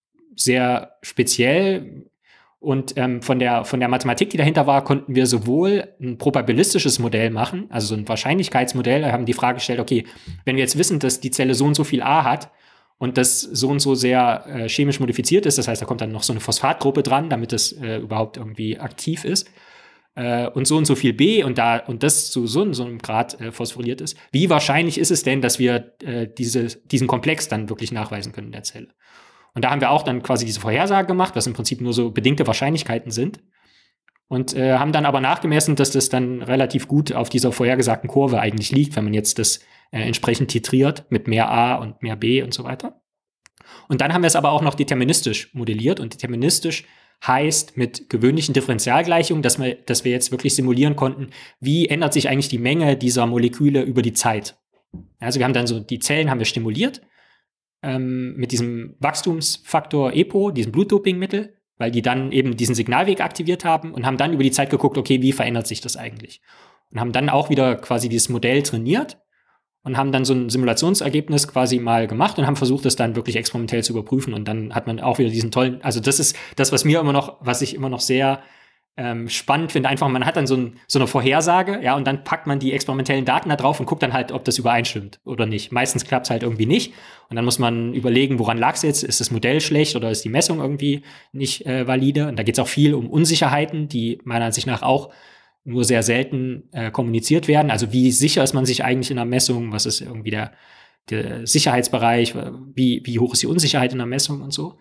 sehr speziell. Und ähm, von der, von der Mathematik, die dahinter war, konnten wir sowohl ein probabilistisches Modell machen, also so ein Wahrscheinlichkeitsmodell. Da haben die Frage gestellt, okay, wenn wir jetzt wissen, dass die Zelle so und so viel A hat, und das so und so sehr äh, chemisch modifiziert ist, das heißt, da kommt dann noch so eine Phosphatgruppe dran, damit das äh, überhaupt irgendwie aktiv ist, äh, und so und so viel B und da und das zu so, so einem Grad äh, phosphoryliert ist. Wie wahrscheinlich ist es denn, dass wir äh, diese, diesen Komplex dann wirklich nachweisen können in der Zelle? Und da haben wir auch dann quasi diese Vorhersage gemacht, was im Prinzip nur so bedingte Wahrscheinlichkeiten sind. Und äh, haben dann aber nachgemessen, dass das dann relativ gut auf dieser vorhergesagten Kurve eigentlich liegt, wenn man jetzt das äh, entsprechend titriert mit mehr A und mehr B und so weiter. Und dann haben wir es aber auch noch deterministisch modelliert. Und deterministisch heißt mit gewöhnlichen Differentialgleichungen, dass wir, dass wir jetzt wirklich simulieren konnten, wie ändert sich eigentlich die Menge dieser Moleküle über die Zeit. Also wir haben dann so, die Zellen haben wir stimuliert ähm, mit diesem Wachstumsfaktor E P O, diesem Blutdopingmittel, weil die dann eben diesen Signalweg aktiviert haben und haben dann über die Zeit geguckt, okay, wie verändert sich das eigentlich? Und haben dann auch wieder quasi dieses Modell trainiert und haben dann so ein Simulationsergebnis quasi mal gemacht und haben versucht, das dann wirklich experimentell zu überprüfen. Und dann hat man auch wieder diesen tollen, also das ist das, was mir immer noch, was ich immer noch sehr ähm, spannend finde. Einfach, man hat dann so, ein, so eine Vorhersage, ja, und dann packt man die experimentellen Daten da drauf und guckt dann halt, ob das übereinstimmt oder nicht. Meistens klappt es halt irgendwie nicht. Und dann muss man überlegen, woran lag es jetzt? Ist das Modell schlecht oder ist die Messung irgendwie nicht äh, valide? Und da geht es auch viel um Unsicherheiten, die meiner Ansicht nach auch nur sehr selten äh, kommuniziert werden. Also wie sicher ist man sich eigentlich in der Messung? Was ist irgendwie der, der Sicherheitsbereich? Wie, wie hoch ist die Unsicherheit in der Messung und so?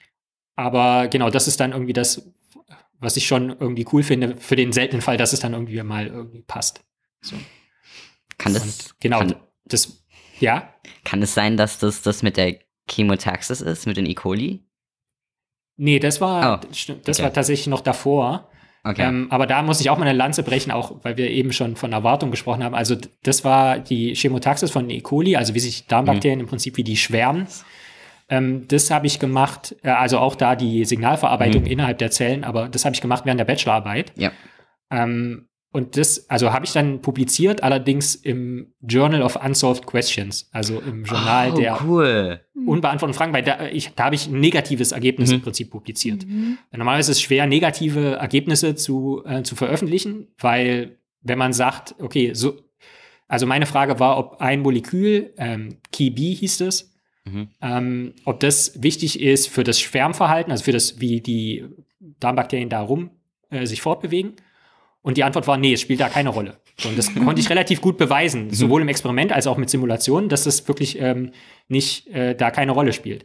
Aber genau, das ist dann irgendwie das, was ich schon irgendwie cool finde, für den seltenen Fall, dass es dann irgendwie mal irgendwie passt. So. Kann das? Und genau, kann, das Ja? Kann es sein, dass das das mit der Chemotaxis ist, mit den E. coli? Nee, das war, Oh, das okay. war tatsächlich noch davor. Okay. Ähm, aber da muss ich auch mal eine Lanze brechen, auch weil wir eben schon von Erwartung gesprochen haben. Also das war die Chemotaxis von E. coli, also wie sich Darmbakterien mhm. im Prinzip wie die schwärmen. Ähm, das habe ich gemacht, äh, also auch da die Signalverarbeitung mhm. innerhalb der Zellen, aber das habe ich gemacht während der Bachelorarbeit. Ja. Ähm, und das, also habe ich dann publiziert, allerdings im Journal of Unsolved Questions, also im Journal oh, der cool. unbeantworteten Fragen, weil da, ich, da habe ich ein negatives Ergebnis mhm. im Prinzip publiziert. Mhm. Normalerweise ist es schwer, negative Ergebnisse zu, äh, zu veröffentlichen, weil wenn man sagt, okay, so, also meine Frage war, ob ein Molekül, ähm, Key B hieß es, mhm. ähm, ob das wichtig ist für das Schwärmverhalten, also für das, wie die Darmbakterien da rum äh, sich fortbewegen. Und die Antwort war, nee, es spielt da keine Rolle. Und das konnte ich relativ gut beweisen, sowohl im Experiment als auch mit Simulationen, dass das wirklich ähm, nicht äh, da keine Rolle spielt.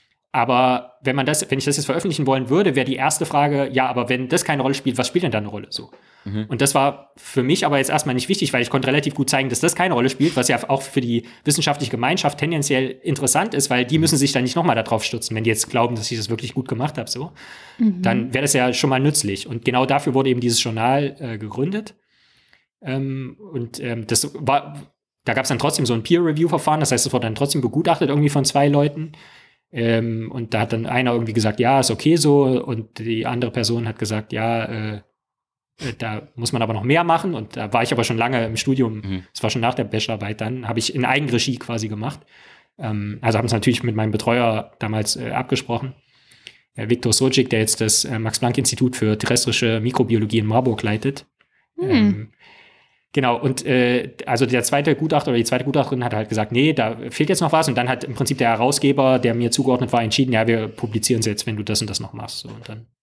Aber wenn man das, wenn ich das jetzt veröffentlichen wollen würde, wäre die erste Frage, ja, aber wenn das keine Rolle spielt, was spielt denn da eine Rolle? So. Mhm. Und das war für mich aber jetzt erstmal nicht wichtig, weil ich konnte relativ gut zeigen, dass das keine Rolle spielt, was ja auch für die wissenschaftliche Gemeinschaft tendenziell interessant ist, weil die müssen sich dann nicht nochmal darauf stützen, wenn die jetzt glauben, dass ich das wirklich gut gemacht habe. So. Mhm. Dann wäre das ja schon mal nützlich. Und genau dafür wurde eben dieses Journal äh, gegründet. Ähm, und ähm, das war, da gab es dann trotzdem so ein Peer-Review-Verfahren, das heißt, es wurde dann trotzdem begutachtet irgendwie von zwei Leuten. Ähm, und da hat dann einer irgendwie gesagt, ja, ist okay so. Und die andere Person hat gesagt, ja, äh, da muss man aber noch mehr machen. Und da war ich aber schon lange im Studium. Mhm. Das war schon nach der Bachelorarbeit dann. Habe ich in Eigenregie quasi gemacht. Ähm, also haben es natürlich mit meinem Betreuer damals äh, abgesprochen. Äh, Viktor Sojic, der jetzt das äh, Max-Planck-Institut für terrestrische Mikrobiologie in Marburg leitet. Mhm. Ähm, Genau, und äh, also der zweite Gutachter oder die zweite Gutachterin hat halt gesagt, nee, da fehlt jetzt noch was. Und dann hat im Prinzip der Herausgeber, der mir zugeordnet war, entschieden, ja, wir publizieren es jetzt, wenn du das und das noch machst. So, und dann.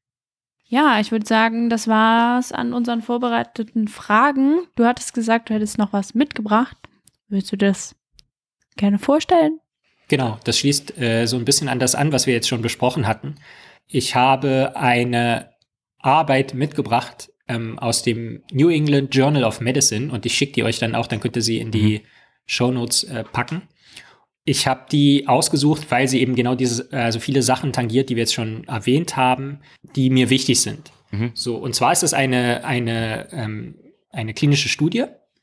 Ja, ich würde sagen, das war's an unseren vorbereiteten Fragen. Du hattest gesagt, du hättest noch was mitgebracht. Willst du das gerne vorstellen? Genau, das schließt äh, so ein bisschen an das an, was wir jetzt schon besprochen hatten. Ich habe eine Arbeit mitgebracht, Ähm, aus dem New England Journal of Medicine und ich schicke die euch dann auch, dann könnt ihr sie in die mhm. Shownotes äh, packen. Ich habe die ausgesucht, weil sie eben genau diese, also viele Sachen tangiert, die wir jetzt schon erwähnt haben, die mir wichtig sind. Mhm. So, und zwar ist es eine, eine, ähm, eine klinische Studie,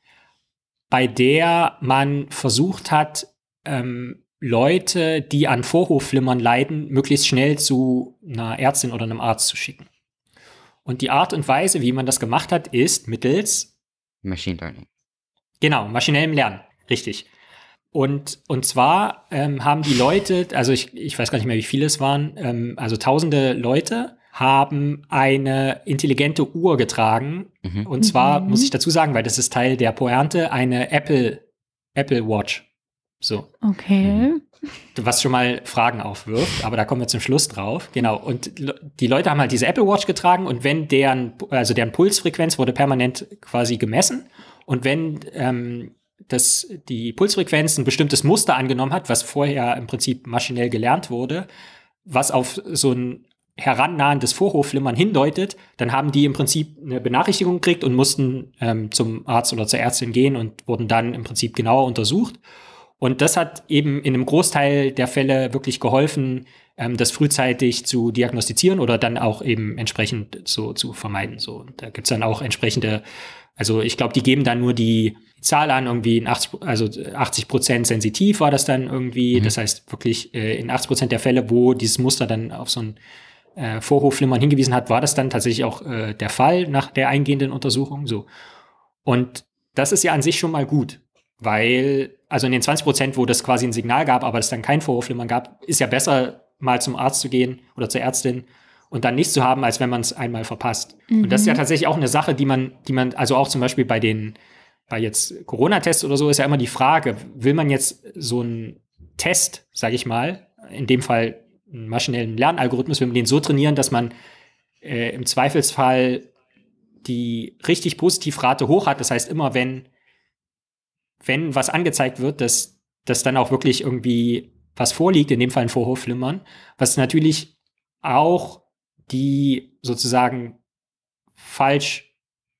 bei der man versucht hat, ähm, Leute, die an Vorhofflimmern leiden, möglichst schnell zu einer Ärztin oder einem Arzt zu schicken. Und die Art und Weise, wie man das gemacht hat, ist mittels Machine Learning. Genau, maschinellem Lernen, richtig. Und, und zwar ähm, haben die Leute, also ich, ich weiß gar nicht mehr, wie viele es waren, ähm, also tausende Leute haben eine intelligente Uhr getragen. Mhm. Und zwar, mhm. muss ich dazu sagen, weil das ist Teil der Pointe, eine Apple, Apple Watch. So. Okay. Was schon mal Fragen aufwirft, aber da kommen wir zum Schluss drauf. Genau. Und die Leute haben halt diese Apple Watch getragen und wenn deren, also deren Pulsfrequenz wurde permanent quasi gemessen und wenn ähm, das, die Pulsfrequenz ein bestimmtes Muster angenommen hat, was vorher im Prinzip maschinell gelernt wurde, was auf so ein herannahendes Vorhofflimmern hindeutet, dann haben die im Prinzip eine Benachrichtigung gekriegt und mussten ähm, zum Arzt oder zur Ärztin gehen und wurden dann im Prinzip genauer untersucht. Und das hat eben in einem Großteil der Fälle wirklich geholfen, ähm, das frühzeitig zu diagnostizieren oder dann auch eben entsprechend so zu vermeiden. So, und da gibt's dann auch entsprechende, also ich glaube, die geben dann nur die Zahl an, irgendwie in achtzig, also achtzig Prozent sensitiv war das dann irgendwie. Mhm. Das heißt wirklich äh, in achtzig Prozent der Fälle, wo dieses Muster dann auf so ein äh, Vorhofflimmern hingewiesen hat, war das dann tatsächlich auch äh, der Fall nach der eingehenden Untersuchung. So. Und das ist ja an sich schon mal gut. Weil, also in den zwanzig Prozent, wo das quasi ein Signal gab, aber es dann kein Vorhofflimmern gab, ist ja besser, mal zum Arzt zu gehen oder zur Ärztin und dann nichts zu haben, als wenn man es einmal verpasst. Mhm. Und das ist ja tatsächlich auch eine Sache, die man, die man, also auch zum Beispiel bei den, bei jetzt Corona-Tests oder so, ist ja immer die Frage, will man jetzt so einen Test, sage ich mal, in dem Fall einen maschinellen Lernalgorithmus, will man den so trainieren, dass man äh, im Zweifelsfall die richtig Positivrate hoch hat. Das heißt, immer wenn wenn was angezeigt wird, dass, dass dann auch wirklich irgendwie was vorliegt, in dem Fall ein Vorhofflimmern, was natürlich auch die sozusagen falsch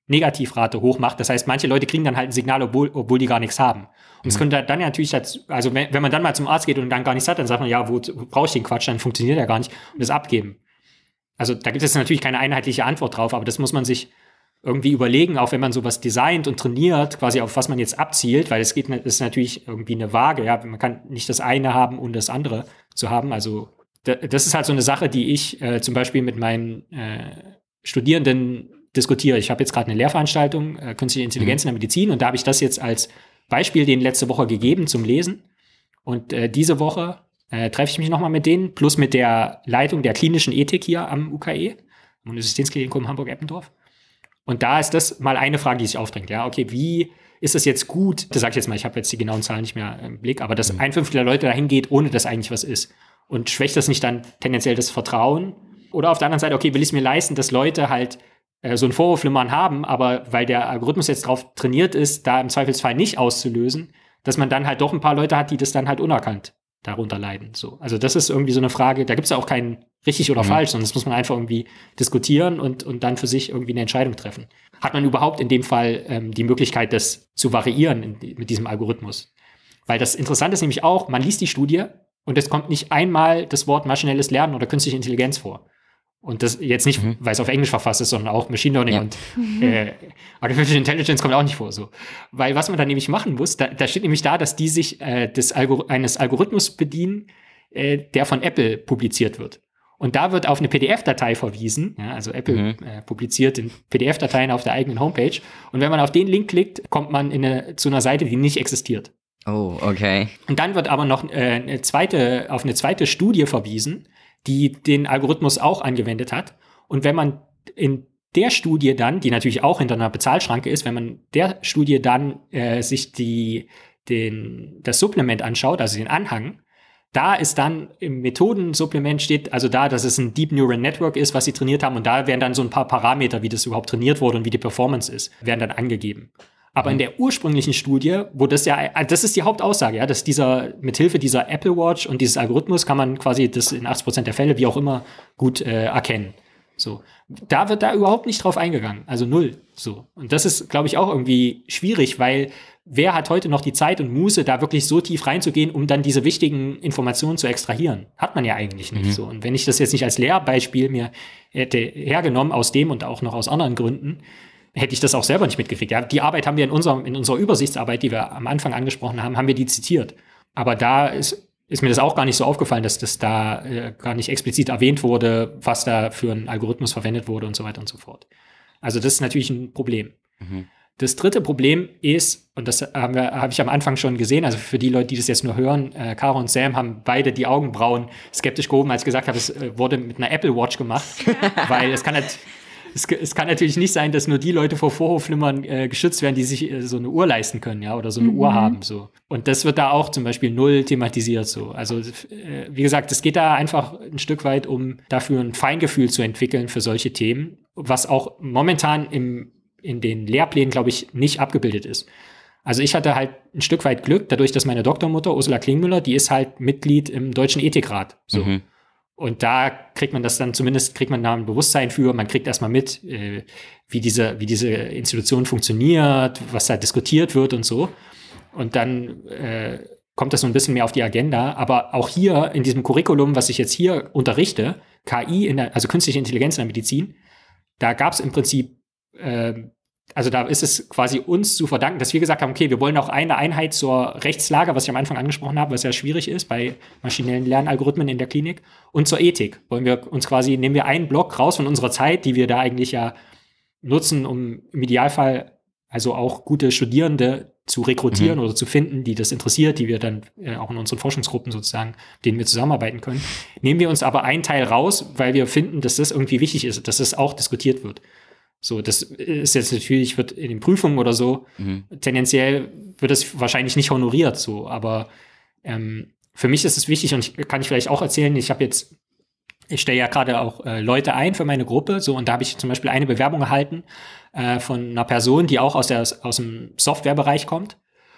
Negativrate hoch macht. Das heißt, manche Leute kriegen dann halt ein Signal, obwohl, obwohl die gar nichts haben. Und es mhm. könnte dann ja natürlich dazu, also wenn, wenn man dann mal zum Arzt geht und dann gar nichts hat, dann sagt man, ja, wo, wo brauche ich den Quatsch, dann funktioniert er gar nicht und das abgeben. Also da gibt es natürlich keine einheitliche Antwort drauf, aber das muss man sich irgendwie überlegen, auch wenn man sowas designt und trainiert, quasi auf was man jetzt abzielt, weil es geht, das ist natürlich irgendwie eine Waage, ja, man kann nicht das eine haben, ohne das andere zu haben. Also das ist halt so eine Sache, die ich äh, zum Beispiel mit meinen äh, Studierenden diskutiere. Ich habe jetzt gerade eine Lehrveranstaltung, äh, Künstliche Intelligenz mhm. in der Medizin, und da habe ich das jetzt als Beispiel denen letzte Woche gegeben zum Lesen. Und äh, diese Woche äh, treffe ich mich nochmal mit denen, plus mit der Leitung der klinischen Ethik hier am U K E, am Universitätsklinikum Hamburg-Eppendorf. Und da ist das mal eine Frage, die sich aufdrängt. Ja, okay, wie ist es jetzt gut? Das sage ich jetzt mal, ich habe jetzt die genauen Zahlen nicht mehr im Blick, aber dass mhm. ein Fünftel der Leute dahin geht, ohne dass eigentlich was ist. Und schwächt das nicht dann tendenziell das Vertrauen? Oder auf der anderen Seite, okay, will ich es mir leisten, dass Leute halt äh, so ein Vorwurfflimmern haben, aber weil der Algorithmus jetzt drauf trainiert ist, da im Zweifelsfall nicht auszulösen, dass man dann halt doch ein paar Leute hat, die das dann halt unerkannt darunter leiden. So. Also das ist irgendwie so eine Frage, da gibt es ja auch kein richtig oder mhm. falsch, sondern das muss man einfach irgendwie diskutieren und, und dann für sich irgendwie eine Entscheidung treffen. Hat man überhaupt in dem Fall ähm, die Möglichkeit, das zu variieren in, mit diesem Algorithmus? Weil das Interessante ist nämlich auch, man liest die Studie und es kommt nicht einmal das Wort maschinelles Lernen oder künstliche Intelligenz vor. Und das jetzt nicht, mhm. weil es auf Englisch verfasst ist, sondern auch Machine Learning ja. und äh, Artificial Intelligence kommt auch nicht vor. So. Weil was man dann nämlich machen muss, da, da steht nämlich da, dass die sich äh, des Algor- eines Algorithmus bedienen, äh, der von Apple publiziert wird. Und da wird auf eine P D F-Datei verwiesen. Ja, also Apple mhm. äh, publiziert in P D F-Dateien auf der eigenen Homepage. Und wenn man auf den Link klickt, kommt man in eine, zu einer Seite, die nicht existiert. Oh, okay. Und dann wird aber noch äh, eine zweite, auf eine zweite Studie verwiesen, die den Algorithmus auch angewendet hat. Und wenn man in der Studie dann, die natürlich auch hinter einer Bezahlschranke ist, wenn man der Studie dann äh, sich die, den, das Supplement anschaut, also den Anhang, da ist dann im Methodensupplement steht also da, dass es ein Deep Neural Network ist, was sie trainiert haben. Und da werden dann so ein paar Parameter, wie das überhaupt trainiert wurde und wie die Performance ist, werden dann angegeben. Aber in der ursprünglichen Studie, wo das ja, das ist die Hauptaussage, ja, dass dieser, mithilfe dieser Apple Watch und dieses Algorithmus kann man quasi das in achtzig Prozent der Fälle, wie auch immer, gut äh, erkennen. So. Da wird da überhaupt nicht drauf eingegangen. Also null. So. Und das ist, glaube ich, auch irgendwie schwierig, weil wer hat heute noch die Zeit und Muße, da wirklich so tief reinzugehen, um dann diese wichtigen Informationen zu extrahieren? Hat man ja eigentlich nicht. Mhm. So. Und wenn ich das jetzt nicht als Lehrbeispiel mir hätte hergenommen, aus dem und auch noch aus anderen Gründen, hätte ich das auch selber nicht mitgekriegt. Ja, die Arbeit haben wir in, unserem, in unserer Übersichtsarbeit, die wir am Anfang angesprochen haben, haben wir die zitiert. Aber da ist, ist mir das auch gar nicht so aufgefallen, dass das da äh, gar nicht explizit erwähnt wurde, was da für ein Algorithmus verwendet wurde und so weiter und so fort. Also das ist natürlich ein Problem. Mhm. Das dritte Problem ist, und das haben wir, habe ich am Anfang schon gesehen, also für die Leute, die das jetzt nur hören, äh, Caro und Sam haben beide die Augenbrauen skeptisch gehoben, als ich gesagt habe, es äh, wurde mit einer Apple Watch gemacht, weil es kann halt Es, es kann natürlich nicht sein, dass nur die Leute vor Vorhofflimmern äh, geschützt werden, die sich äh, so eine Uhr leisten können, ja, oder so eine mhm. Uhr haben, so. Und das wird da auch zum Beispiel null thematisiert, so. Also, äh, wie gesagt, es geht da einfach ein Stück weit um dafür ein Feingefühl zu entwickeln für solche Themen, was auch momentan im, in den Lehrplänen, glaube ich, nicht abgebildet ist. Also ich hatte halt ein Stück weit Glück, dadurch, dass meine Doktormutter, Ursula Klingmüller, die ist halt Mitglied im Deutschen Ethikrat, so. Mhm. Und da kriegt man das dann, zumindest kriegt man da ein Bewusstsein für, man kriegt erstmal mit, äh, wie diese, wie diese Institution funktioniert, was da diskutiert wird und so. Und dann äh, kommt das so ein bisschen mehr auf die Agenda. Aber auch hier in diesem Curriculum, was ich jetzt hier unterrichte, K I, in der, also künstliche Intelligenz in der Medizin, da gab es im Prinzip, äh, also da ist es quasi uns zu verdanken, dass wir gesagt haben, okay, wir wollen auch eine Einheit zur Rechtslage, was ich am Anfang angesprochen habe, was ja schwierig ist bei maschinellen Lernalgorithmen in der Klinik, und zur Ethik. Wollen wir uns quasi, nehmen wir einen Block raus von unserer Zeit, die wir da eigentlich ja nutzen, um im Idealfall also auch gute Studierende zu rekrutieren mhm. oder zu finden, die das interessiert, die wir dann äh, auch in unseren Forschungsgruppen sozusagen, mit denen wir zusammenarbeiten können. Nehmen wir uns aber einen Teil raus, weil wir finden, dass das irgendwie wichtig ist, dass das auch diskutiert wird. So, das ist jetzt natürlich, wird in den Prüfungen oder so, mhm. tendenziell wird es wahrscheinlich nicht honoriert, so, aber ähm, für mich ist es wichtig, und ich, kann ich vielleicht auch erzählen, ich habe jetzt, ich stelle ja gerade auch äh, Leute ein für meine Gruppe, so, und da habe ich zum Beispiel eine Bewerbung erhalten äh, von einer Person, die auch aus, der, aus dem Softwarebereich kommt,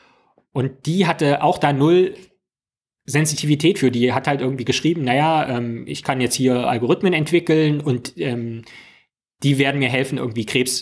und die hatte auch da null Sensitivität für, die hat halt irgendwie geschrieben, naja, ähm, ich kann jetzt hier Algorithmen entwickeln und ähm, die werden mir helfen, irgendwie Krebs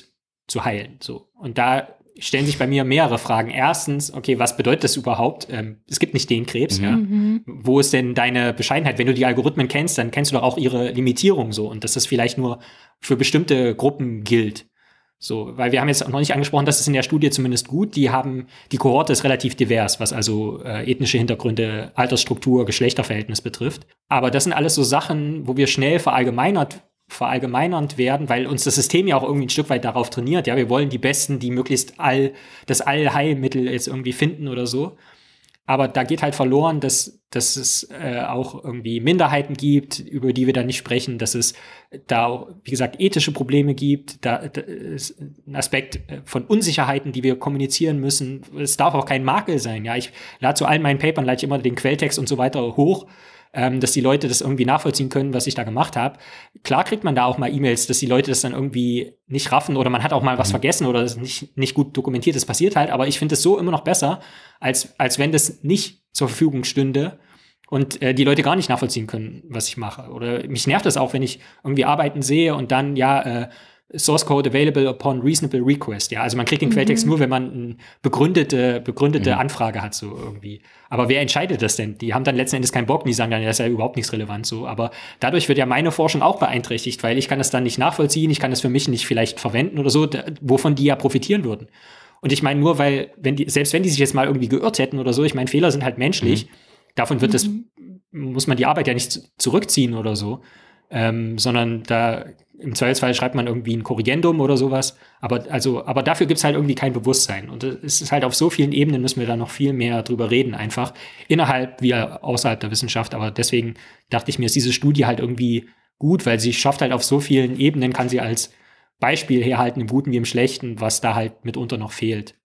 zu heilen. So. Und da stellen sich bei mir mehrere Fragen. Erstens, okay, was bedeutet das überhaupt? Ähm, es gibt nicht den Krebs, mhm. ja. Mhm. Wo ist denn deine Bescheidenheit? Wenn du die Algorithmen kennst, dann kennst du doch auch ihre Limitierung so und dass das vielleicht nur für bestimmte Gruppen gilt. So, weil wir haben jetzt auch noch nicht angesprochen, das ist in der Studie zumindest gut. Die haben, die Kohorte ist relativ divers, was also äh, ethnische Hintergründe, Altersstruktur, Geschlechterverhältnis betrifft. Aber das sind alles so Sachen, wo wir schnell verallgemeinert verallgemeinernd werden, weil uns das System ja auch irgendwie ein Stück weit darauf trainiert. Ja, wir wollen die Besten, die möglichst all das Allheilmittel jetzt irgendwie finden oder so. Aber da geht halt verloren, dass, dass es äh, auch irgendwie Minderheiten gibt, über die wir da nicht sprechen, dass es da auch, wie gesagt, ethische Probleme gibt. Da, da ist ein Aspekt von Unsicherheiten, die wir kommunizieren müssen. Es darf auch kein Makel sein. Ja, ich lade zu allen meinen Papern lade ich immer den Quelltext und so weiter hoch, ähm, dass die Leute das irgendwie nachvollziehen können, was ich da gemacht habe. Klar kriegt man da auch mal E-Mails, dass die Leute das dann irgendwie nicht raffen oder man hat auch mal was vergessen oder das nicht, nicht gut dokumentiert. Das passiert halt, aber ich finde es so immer noch besser, als, als wenn das nicht zur Verfügung stünde und äh, die Leute gar nicht nachvollziehen können, was ich mache. Oder mich nervt das auch, wenn ich irgendwie Arbeiten sehe und dann, ja, äh, Source Code available upon reasonable request. Ja, also man kriegt den mhm. Quelltext nur, wenn man eine begründete, begründete mhm. Anfrage hat, so irgendwie. Aber wer entscheidet das denn? Die haben dann letzten Endes keinen Bock, die sagen dann, ja, das ist ja überhaupt nichts relevant, so. Aber dadurch wird ja meine Forschung auch beeinträchtigt, weil ich kann das dann nicht nachvollziehen, ich kann das für mich nicht vielleicht verwenden oder so, da, wovon die ja profitieren würden. Und ich meine nur, weil, wenn die, selbst wenn die sich jetzt mal irgendwie geirrt hätten oder so, ich meine, Fehler sind halt menschlich, mhm. davon wird das, mhm. muss man die Arbeit ja nicht zurückziehen oder so, ähm, sondern da im Zweifelsfall schreibt man irgendwie ein Korrigendum oder sowas, aber, also, aber dafür gibt es halt irgendwie kein Bewusstsein. Und es ist halt auf so vielen Ebenen, müssen wir da noch viel mehr drüber reden, einfach innerhalb wie außerhalb der Wissenschaft. Aber deswegen dachte ich mir, ist diese Studie halt irgendwie gut, weil sie schafft halt auf so vielen Ebenen, kann sie als Beispiel herhalten, im Guten wie im Schlechten, was da halt mitunter noch fehlt.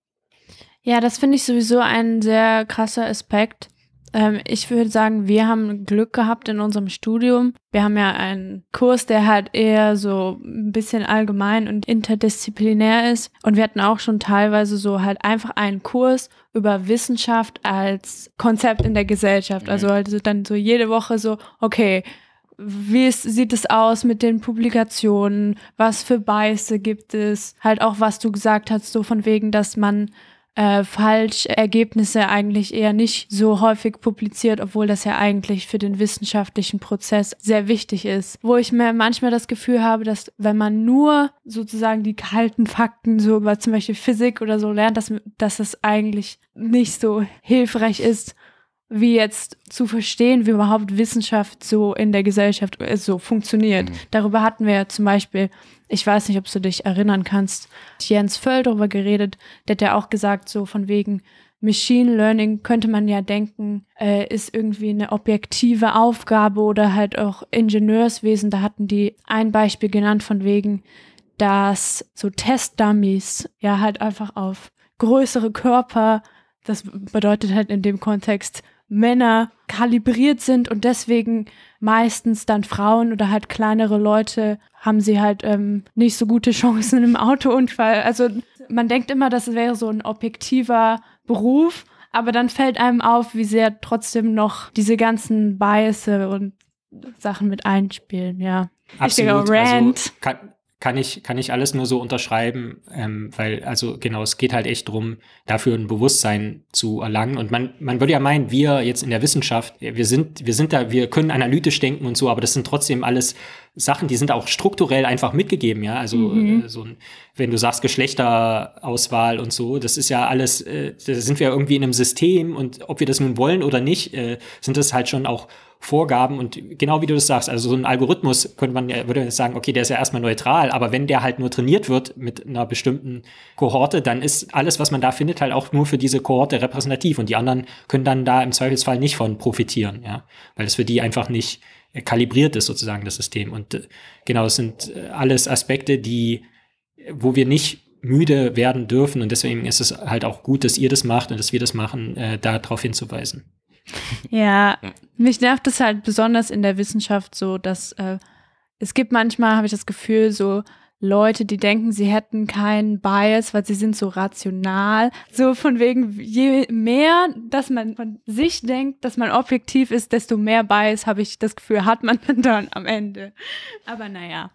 Ja, das finde ich sowieso ein sehr krasser Aspekt. Ähm, ich würde sagen, wir haben Glück gehabt in unserem Studium. Wir haben ja einen Kurs, der halt eher so ein bisschen allgemein und interdisziplinär ist. Und wir hatten auch schon teilweise so halt einfach einen Kurs über Wissenschaft als Konzept in der Gesellschaft. Mhm. Also halt dann so jede Woche so, okay, wie ist, sieht es aus mit den Publikationen? Was für Biases gibt es? Halt auch, was du gesagt hast, so von wegen, dass man Äh, Falschergebnisse eigentlich eher nicht so häufig publiziert, obwohl das ja eigentlich für den wissenschaftlichen Prozess sehr wichtig ist. Wo ich mir manchmal das Gefühl habe, dass wenn man nur sozusagen die kalten Fakten so über zum Beispiel Physik oder so lernt, dass, dass es eigentlich nicht so hilfreich ist, wie jetzt zu verstehen, wie überhaupt Wissenschaft so in der Gesellschaft äh, so funktioniert. Mhm. Darüber hatten wir ja zum Beispiel, ich weiß nicht, ob du dich erinnern kannst, Jens Völl darüber geredet, der hat ja auch gesagt, so von wegen Machine Learning könnte man ja denken, äh, ist irgendwie eine objektive Aufgabe oder halt auch Ingenieurswesen. Da hatten die ein Beispiel genannt von wegen, dass so Testdummies ja halt einfach auf größere Körper, das bedeutet halt in dem Kontext Männer kalibriert sind und deswegen meistens dann Frauen oder halt kleinere Leute haben sie halt ähm, nicht so gute Chancen im Autounfall. Also man denkt immer, das wäre so ein objektiver Beruf, aber dann fällt einem auf, wie sehr trotzdem noch diese ganzen Biases und Sachen mit einspielen, ja. Absolut. Ich denke, Rant. Also kann Kann ich, kann ich alles nur so unterschreiben, ähm, weil, also genau, es geht halt echt drum, dafür ein Bewusstsein zu erlangen. Und man, man würde ja meinen, wir jetzt in der Wissenschaft, wir sind, wir sind da, wir können analytisch denken und so, aber das sind trotzdem alles Sachen, die sind auch strukturell einfach mitgegeben, ja. Also, mhm. äh, so ein, wenn du sagst Geschlechterauswahl und so, das ist ja alles, äh, da sind wir irgendwie in einem System und ob wir das nun wollen oder nicht, äh, sind das halt schon auch Vorgaben und genau wie du das sagst, also so ein Algorithmus könnte man ja, würde sagen, okay, der ist ja erstmal neutral, aber wenn der halt nur trainiert wird mit einer bestimmten Kohorte, dann ist alles, was man da findet, halt auch nur für diese Kohorte repräsentativ und die anderen können dann da im Zweifelsfall nicht von profitieren, ja, weil es für die einfach nicht äh, kalibriert ist sozusagen, das System und äh, genau, es sind äh, alles Aspekte, die, wo wir nicht müde werden dürfen und deswegen ist es halt auch gut, dass ihr das macht und dass wir das machen, äh, da darauf hinzuweisen. Ja, mich nervt es halt besonders in der Wissenschaft so, dass äh, es gibt manchmal, habe ich das Gefühl, so Leute, die denken, sie hätten keinen Bias, weil sie sind so rational. So von wegen, je mehr, dass man von sich denkt, dass man objektiv ist, desto mehr Bias, habe ich das Gefühl, hat man dann am Ende. Aber naja,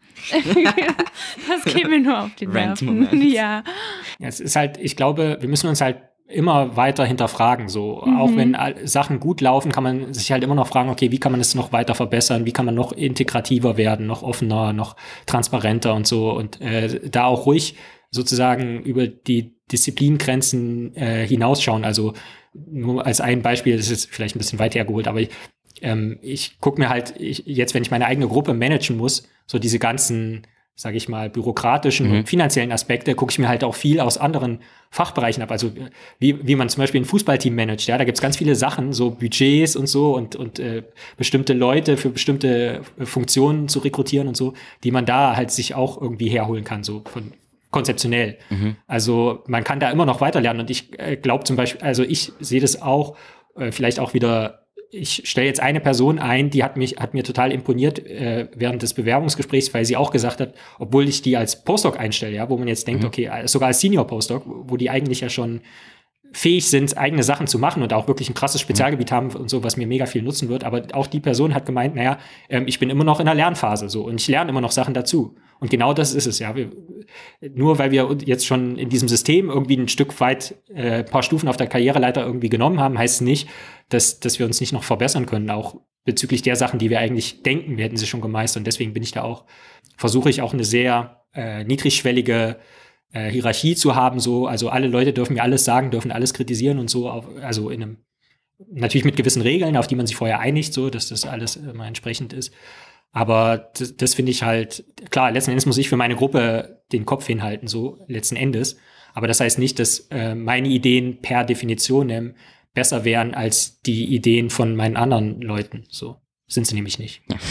das geht mir nur auf die Nerven. Ja. Ja, es ist halt, ich glaube, wir müssen uns halt immer weiter hinterfragen. So, mhm. Auch wenn Sachen gut laufen, kann man sich halt immer noch fragen, okay, wie kann man es noch weiter verbessern? Wie kann man noch integrativer werden, noch offener, noch transparenter und so? Und äh, da auch ruhig sozusagen über die Disziplingrenzen äh, hinausschauen. Also nur als ein Beispiel, das ist jetzt vielleicht ein bisschen weit hergeholt, aber ich, ähm, ich gucke mir halt, ich, jetzt, wenn ich meine eigene Gruppe managen muss, so diese ganzen, sage ich mal, bürokratischen mhm. und finanziellen Aspekte, gucke ich mir halt auch viel aus anderen Fachbereichen ab. Also wie, wie man zum Beispiel ein Fußballteam managt. Ja, da gibt's ganz viele Sachen, so Budgets und so und, und äh, bestimmte Leute für bestimmte Funktionen zu rekrutieren und so, die man da halt sich auch irgendwie herholen kann, so von konzeptionell. Mhm. Also man kann da immer noch weiterlernen und ich äh, glaube zum Beispiel, also ich sehe das auch, äh, vielleicht auch wieder. Ich stelle jetzt eine Person ein, die hat mich, hat mir total imponiert äh, während des Bewerbungsgesprächs, weil sie auch gesagt hat, obwohl ich die als Postdoc einstelle, ja, wo man jetzt denkt, mhm. okay, sogar als Senior Postdoc, wo die eigentlich ja schon fähig sind, eigene Sachen zu machen und auch wirklich ein krasses Spezialgebiet mhm. haben und so, was mir mega viel nutzen wird. Aber auch die Person hat gemeint, naja, ähm, ich bin immer noch in der Lernphase so und ich lerne immer noch Sachen dazu. Und genau das ist es, ja. Wir, nur weil wir jetzt schon in diesem System irgendwie ein Stück weit äh, ein paar Stufen auf der Karriereleiter irgendwie genommen haben, heißt es nicht, dass, dass wir uns nicht noch verbessern können, auch bezüglich der Sachen, die wir eigentlich denken, wir hätten sie schon gemeistert. Und deswegen bin ich da auch, versuche ich auch eine sehr äh, niedrigschwellige äh, Hierarchie zu haben, so, also alle Leute dürfen mir alles sagen, dürfen alles kritisieren und so, auf, also in einem, natürlich mit gewissen Regeln, auf die man sich vorher einigt, so, dass das alles immer entsprechend ist. Aber das, das finde ich halt, klar, letzten Endes muss ich für meine Gruppe den Kopf hinhalten, so letzten Endes. Aber das heißt nicht, dass äh, meine Ideen per Definition ähm, besser wären als die Ideen von meinen anderen Leuten. So sind sie nämlich nicht. Ja,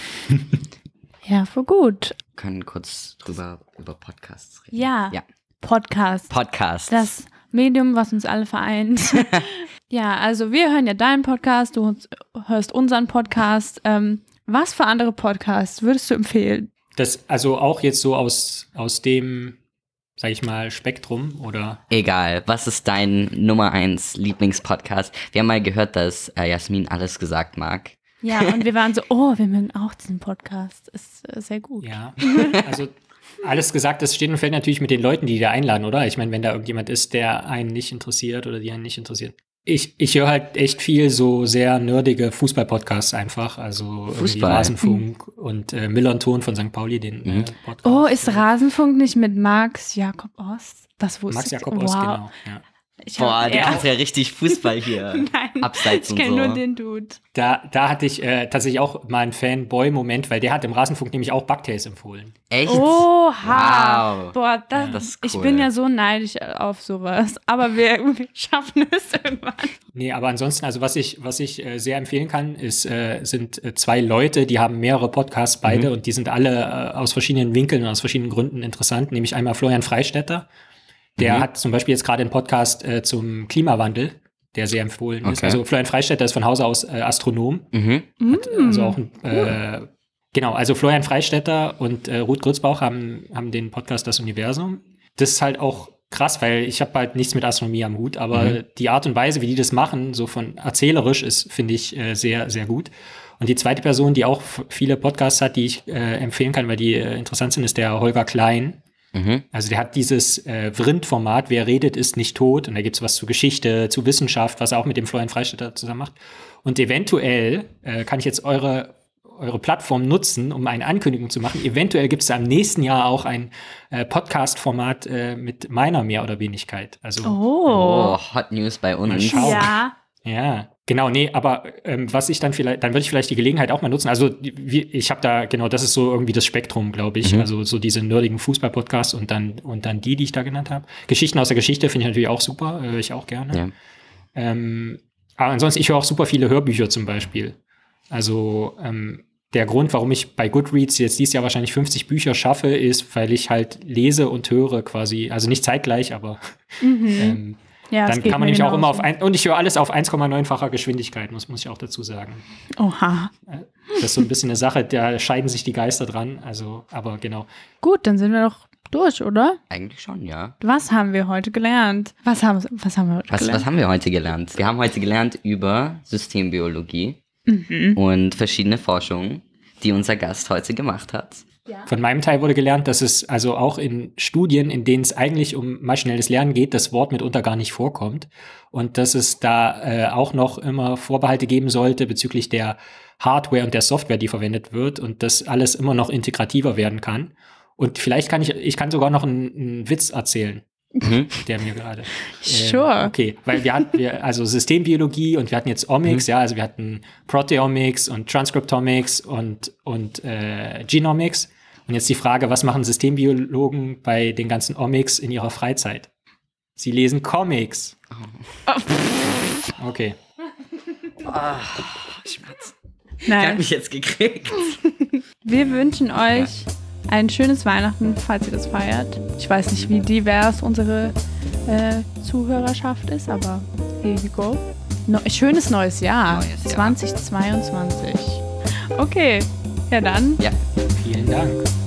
ja, voll gut. Wir können kurz drüber über Podcasts reden. Ja, ja. Podcast. Podcast. Das Medium, was uns alle vereint. Ja, also wir hören ja deinen Podcast, du hörst unseren Podcast. Ähm, Was für andere Podcasts würdest du empfehlen? Das, also auch jetzt so aus, aus dem, sag ich mal, Spektrum oder? Egal, was ist dein Nummer eins Lieblingspodcast? Wir haben mal gehört, dass äh, Jasmin alles gesagt mag. Ja, und wir waren so, oh, wir mögen auch diesen Podcast. Ist äh, sehr gut. Ja, also alles gesagt, das steht und fällt natürlich mit den Leuten, die da einladen, oder? Ich meine, wenn da irgendjemand ist, der einen nicht interessiert oder die einen nicht interessiert. Ich, ich höre halt echt viel so sehr nerdige Fußball-Podcasts einfach, also Fußball. Rasenfunk mhm. und äh, Miller und Ton von Sankt Pauli, den mhm. äh, Podcast. Oh, ist Rasenfunk nicht mit Max Jakob Ost? Das wusste Max Jakob ich. Ost, wow. genau. Ja. Ich Boah, du ja. kannst ja richtig Fußball hier Nein, abseits und ich so. kenne nur den Dude. Da, da hatte ich äh, tatsächlich auch mal einen Fanboy-Moment, weil der hat im Rasenfunk nämlich auch Bugtails empfohlen. Echt? Oha. Wow. Boah, das, ja, das ist cool. Ich bin ja so neidisch auf sowas. Aber wir, wir schaffen es irgendwann. Nee, aber ansonsten, also was ich, was ich äh, sehr empfehlen kann, ist, äh, sind äh, zwei Leute, die haben mehrere Podcasts beide mhm. und die sind alle äh, aus verschiedenen Winkeln und aus verschiedenen Gründen interessant. Nämlich einmal Florian Freistetter. Der mhm. hat zum Beispiel jetzt gerade einen Podcast äh, zum Klimawandel, der sehr empfohlen ist. Okay. Also Florian Freistetter ist von Hause aus äh, Astronom. Mhm. Hat, also auch ein, äh, genau, also Florian Freistetter und äh, Ruth Grützbauch haben, haben den Podcast Das Universum. Das ist halt auch krass, weil ich habe halt nichts mit Astronomie am Hut, aber mhm. die Art und Weise, wie die das machen, so von erzählerisch ist, finde ich äh, sehr, sehr gut. Und die zweite Person, die auch f- viele Podcasts hat, die ich äh, empfehlen kann, weil die äh, interessant sind, ist der Holger Klein. Mhm. Also der hat dieses äh, V R I N-Format, wer redet, ist nicht tot. Und da gibt's was zu Geschichte, zu Wissenschaft, was er auch mit dem Florian Freistetter zusammen macht. Und eventuell äh, kann ich jetzt eure eure Plattform nutzen, um eine Ankündigung zu machen. Eventuell gibt's da im nächsten Jahr auch ein äh, Podcast-Format äh, mit meiner Mehr- oder Wenigkeit. Also, oh. oh, Hot News bei uns. Mal schauen. Ja. Ja, genau, nee, aber ähm, was ich dann vielleicht, dann würde ich vielleicht die Gelegenheit auch mal nutzen. Also wie, ich habe da, genau, das ist so irgendwie das Spektrum, glaube ich. Mhm. Also so diese nerdigen Fußball-Podcasts und dann und dann die, die ich da genannt habe. Geschichten aus der Geschichte finde ich natürlich auch super, höre ich auch gerne. Ja. Ähm, aber ansonsten, ich höre auch super viele Hörbücher zum Beispiel. Also ähm, der Grund, warum ich bei Goodreads jetzt dieses Jahr wahrscheinlich fünfzig Bücher schaffe, ist, weil ich halt lese und höre quasi, also nicht zeitgleich, aber Mhm. ähm, Ja, Dann kann man nämlich auch immer auf ein, und ich höre alles auf eins Komma neun-facher Geschwindigkeit, muss, muss ich auch dazu sagen. Oha. Das ist so ein bisschen eine Sache, da scheiden sich die Geister dran. Also, aber genau. Gut, dann sind wir doch durch, oder? Eigentlich schon, ja. Was haben wir heute gelernt? Was haben, was haben wir heute Was, gelernt? was haben wir heute gelernt? Wir haben heute gelernt über Systembiologie Mhm. und verschiedene Forschungen, die unser Gast heute gemacht hat. Von meinem Teil wurde gelernt, dass es also auch in Studien, in denen es eigentlich um maschinelles Lernen geht, das Wort mitunter gar nicht vorkommt. Und dass es da äh, auch noch immer Vorbehalte geben sollte bezüglich der Hardware und der Software, die verwendet wird. Und dass alles immer noch integrativer werden kann. Und vielleicht kann ich, ich kann sogar noch einen, einen Witz erzählen. Mhm. Der mir gerade. Äh, Sure. Okay, weil wir hatten, wir, also Systembiologie und wir hatten jetzt Omics, mhm. ja, also wir hatten Proteomics und Transcriptomics und, und äh, Genomics. Und jetzt die Frage, was machen Systembiologen bei den ganzen Omics in ihrer Freizeit? Sie lesen Comics. Oh. Okay. Oh, Schmerz. Ich Nein. hab mich jetzt gekriegt. Wir wünschen euch ein schönes Weihnachten, falls ihr das feiert. Ich weiß nicht, wie divers unsere äh, Zuhörerschaft ist, aber here you go. No, schönes neues Jahr. Neues Jahr. zwanzig zweiundzwanzig. Okay, ja dann. Ja. Vielen Dank.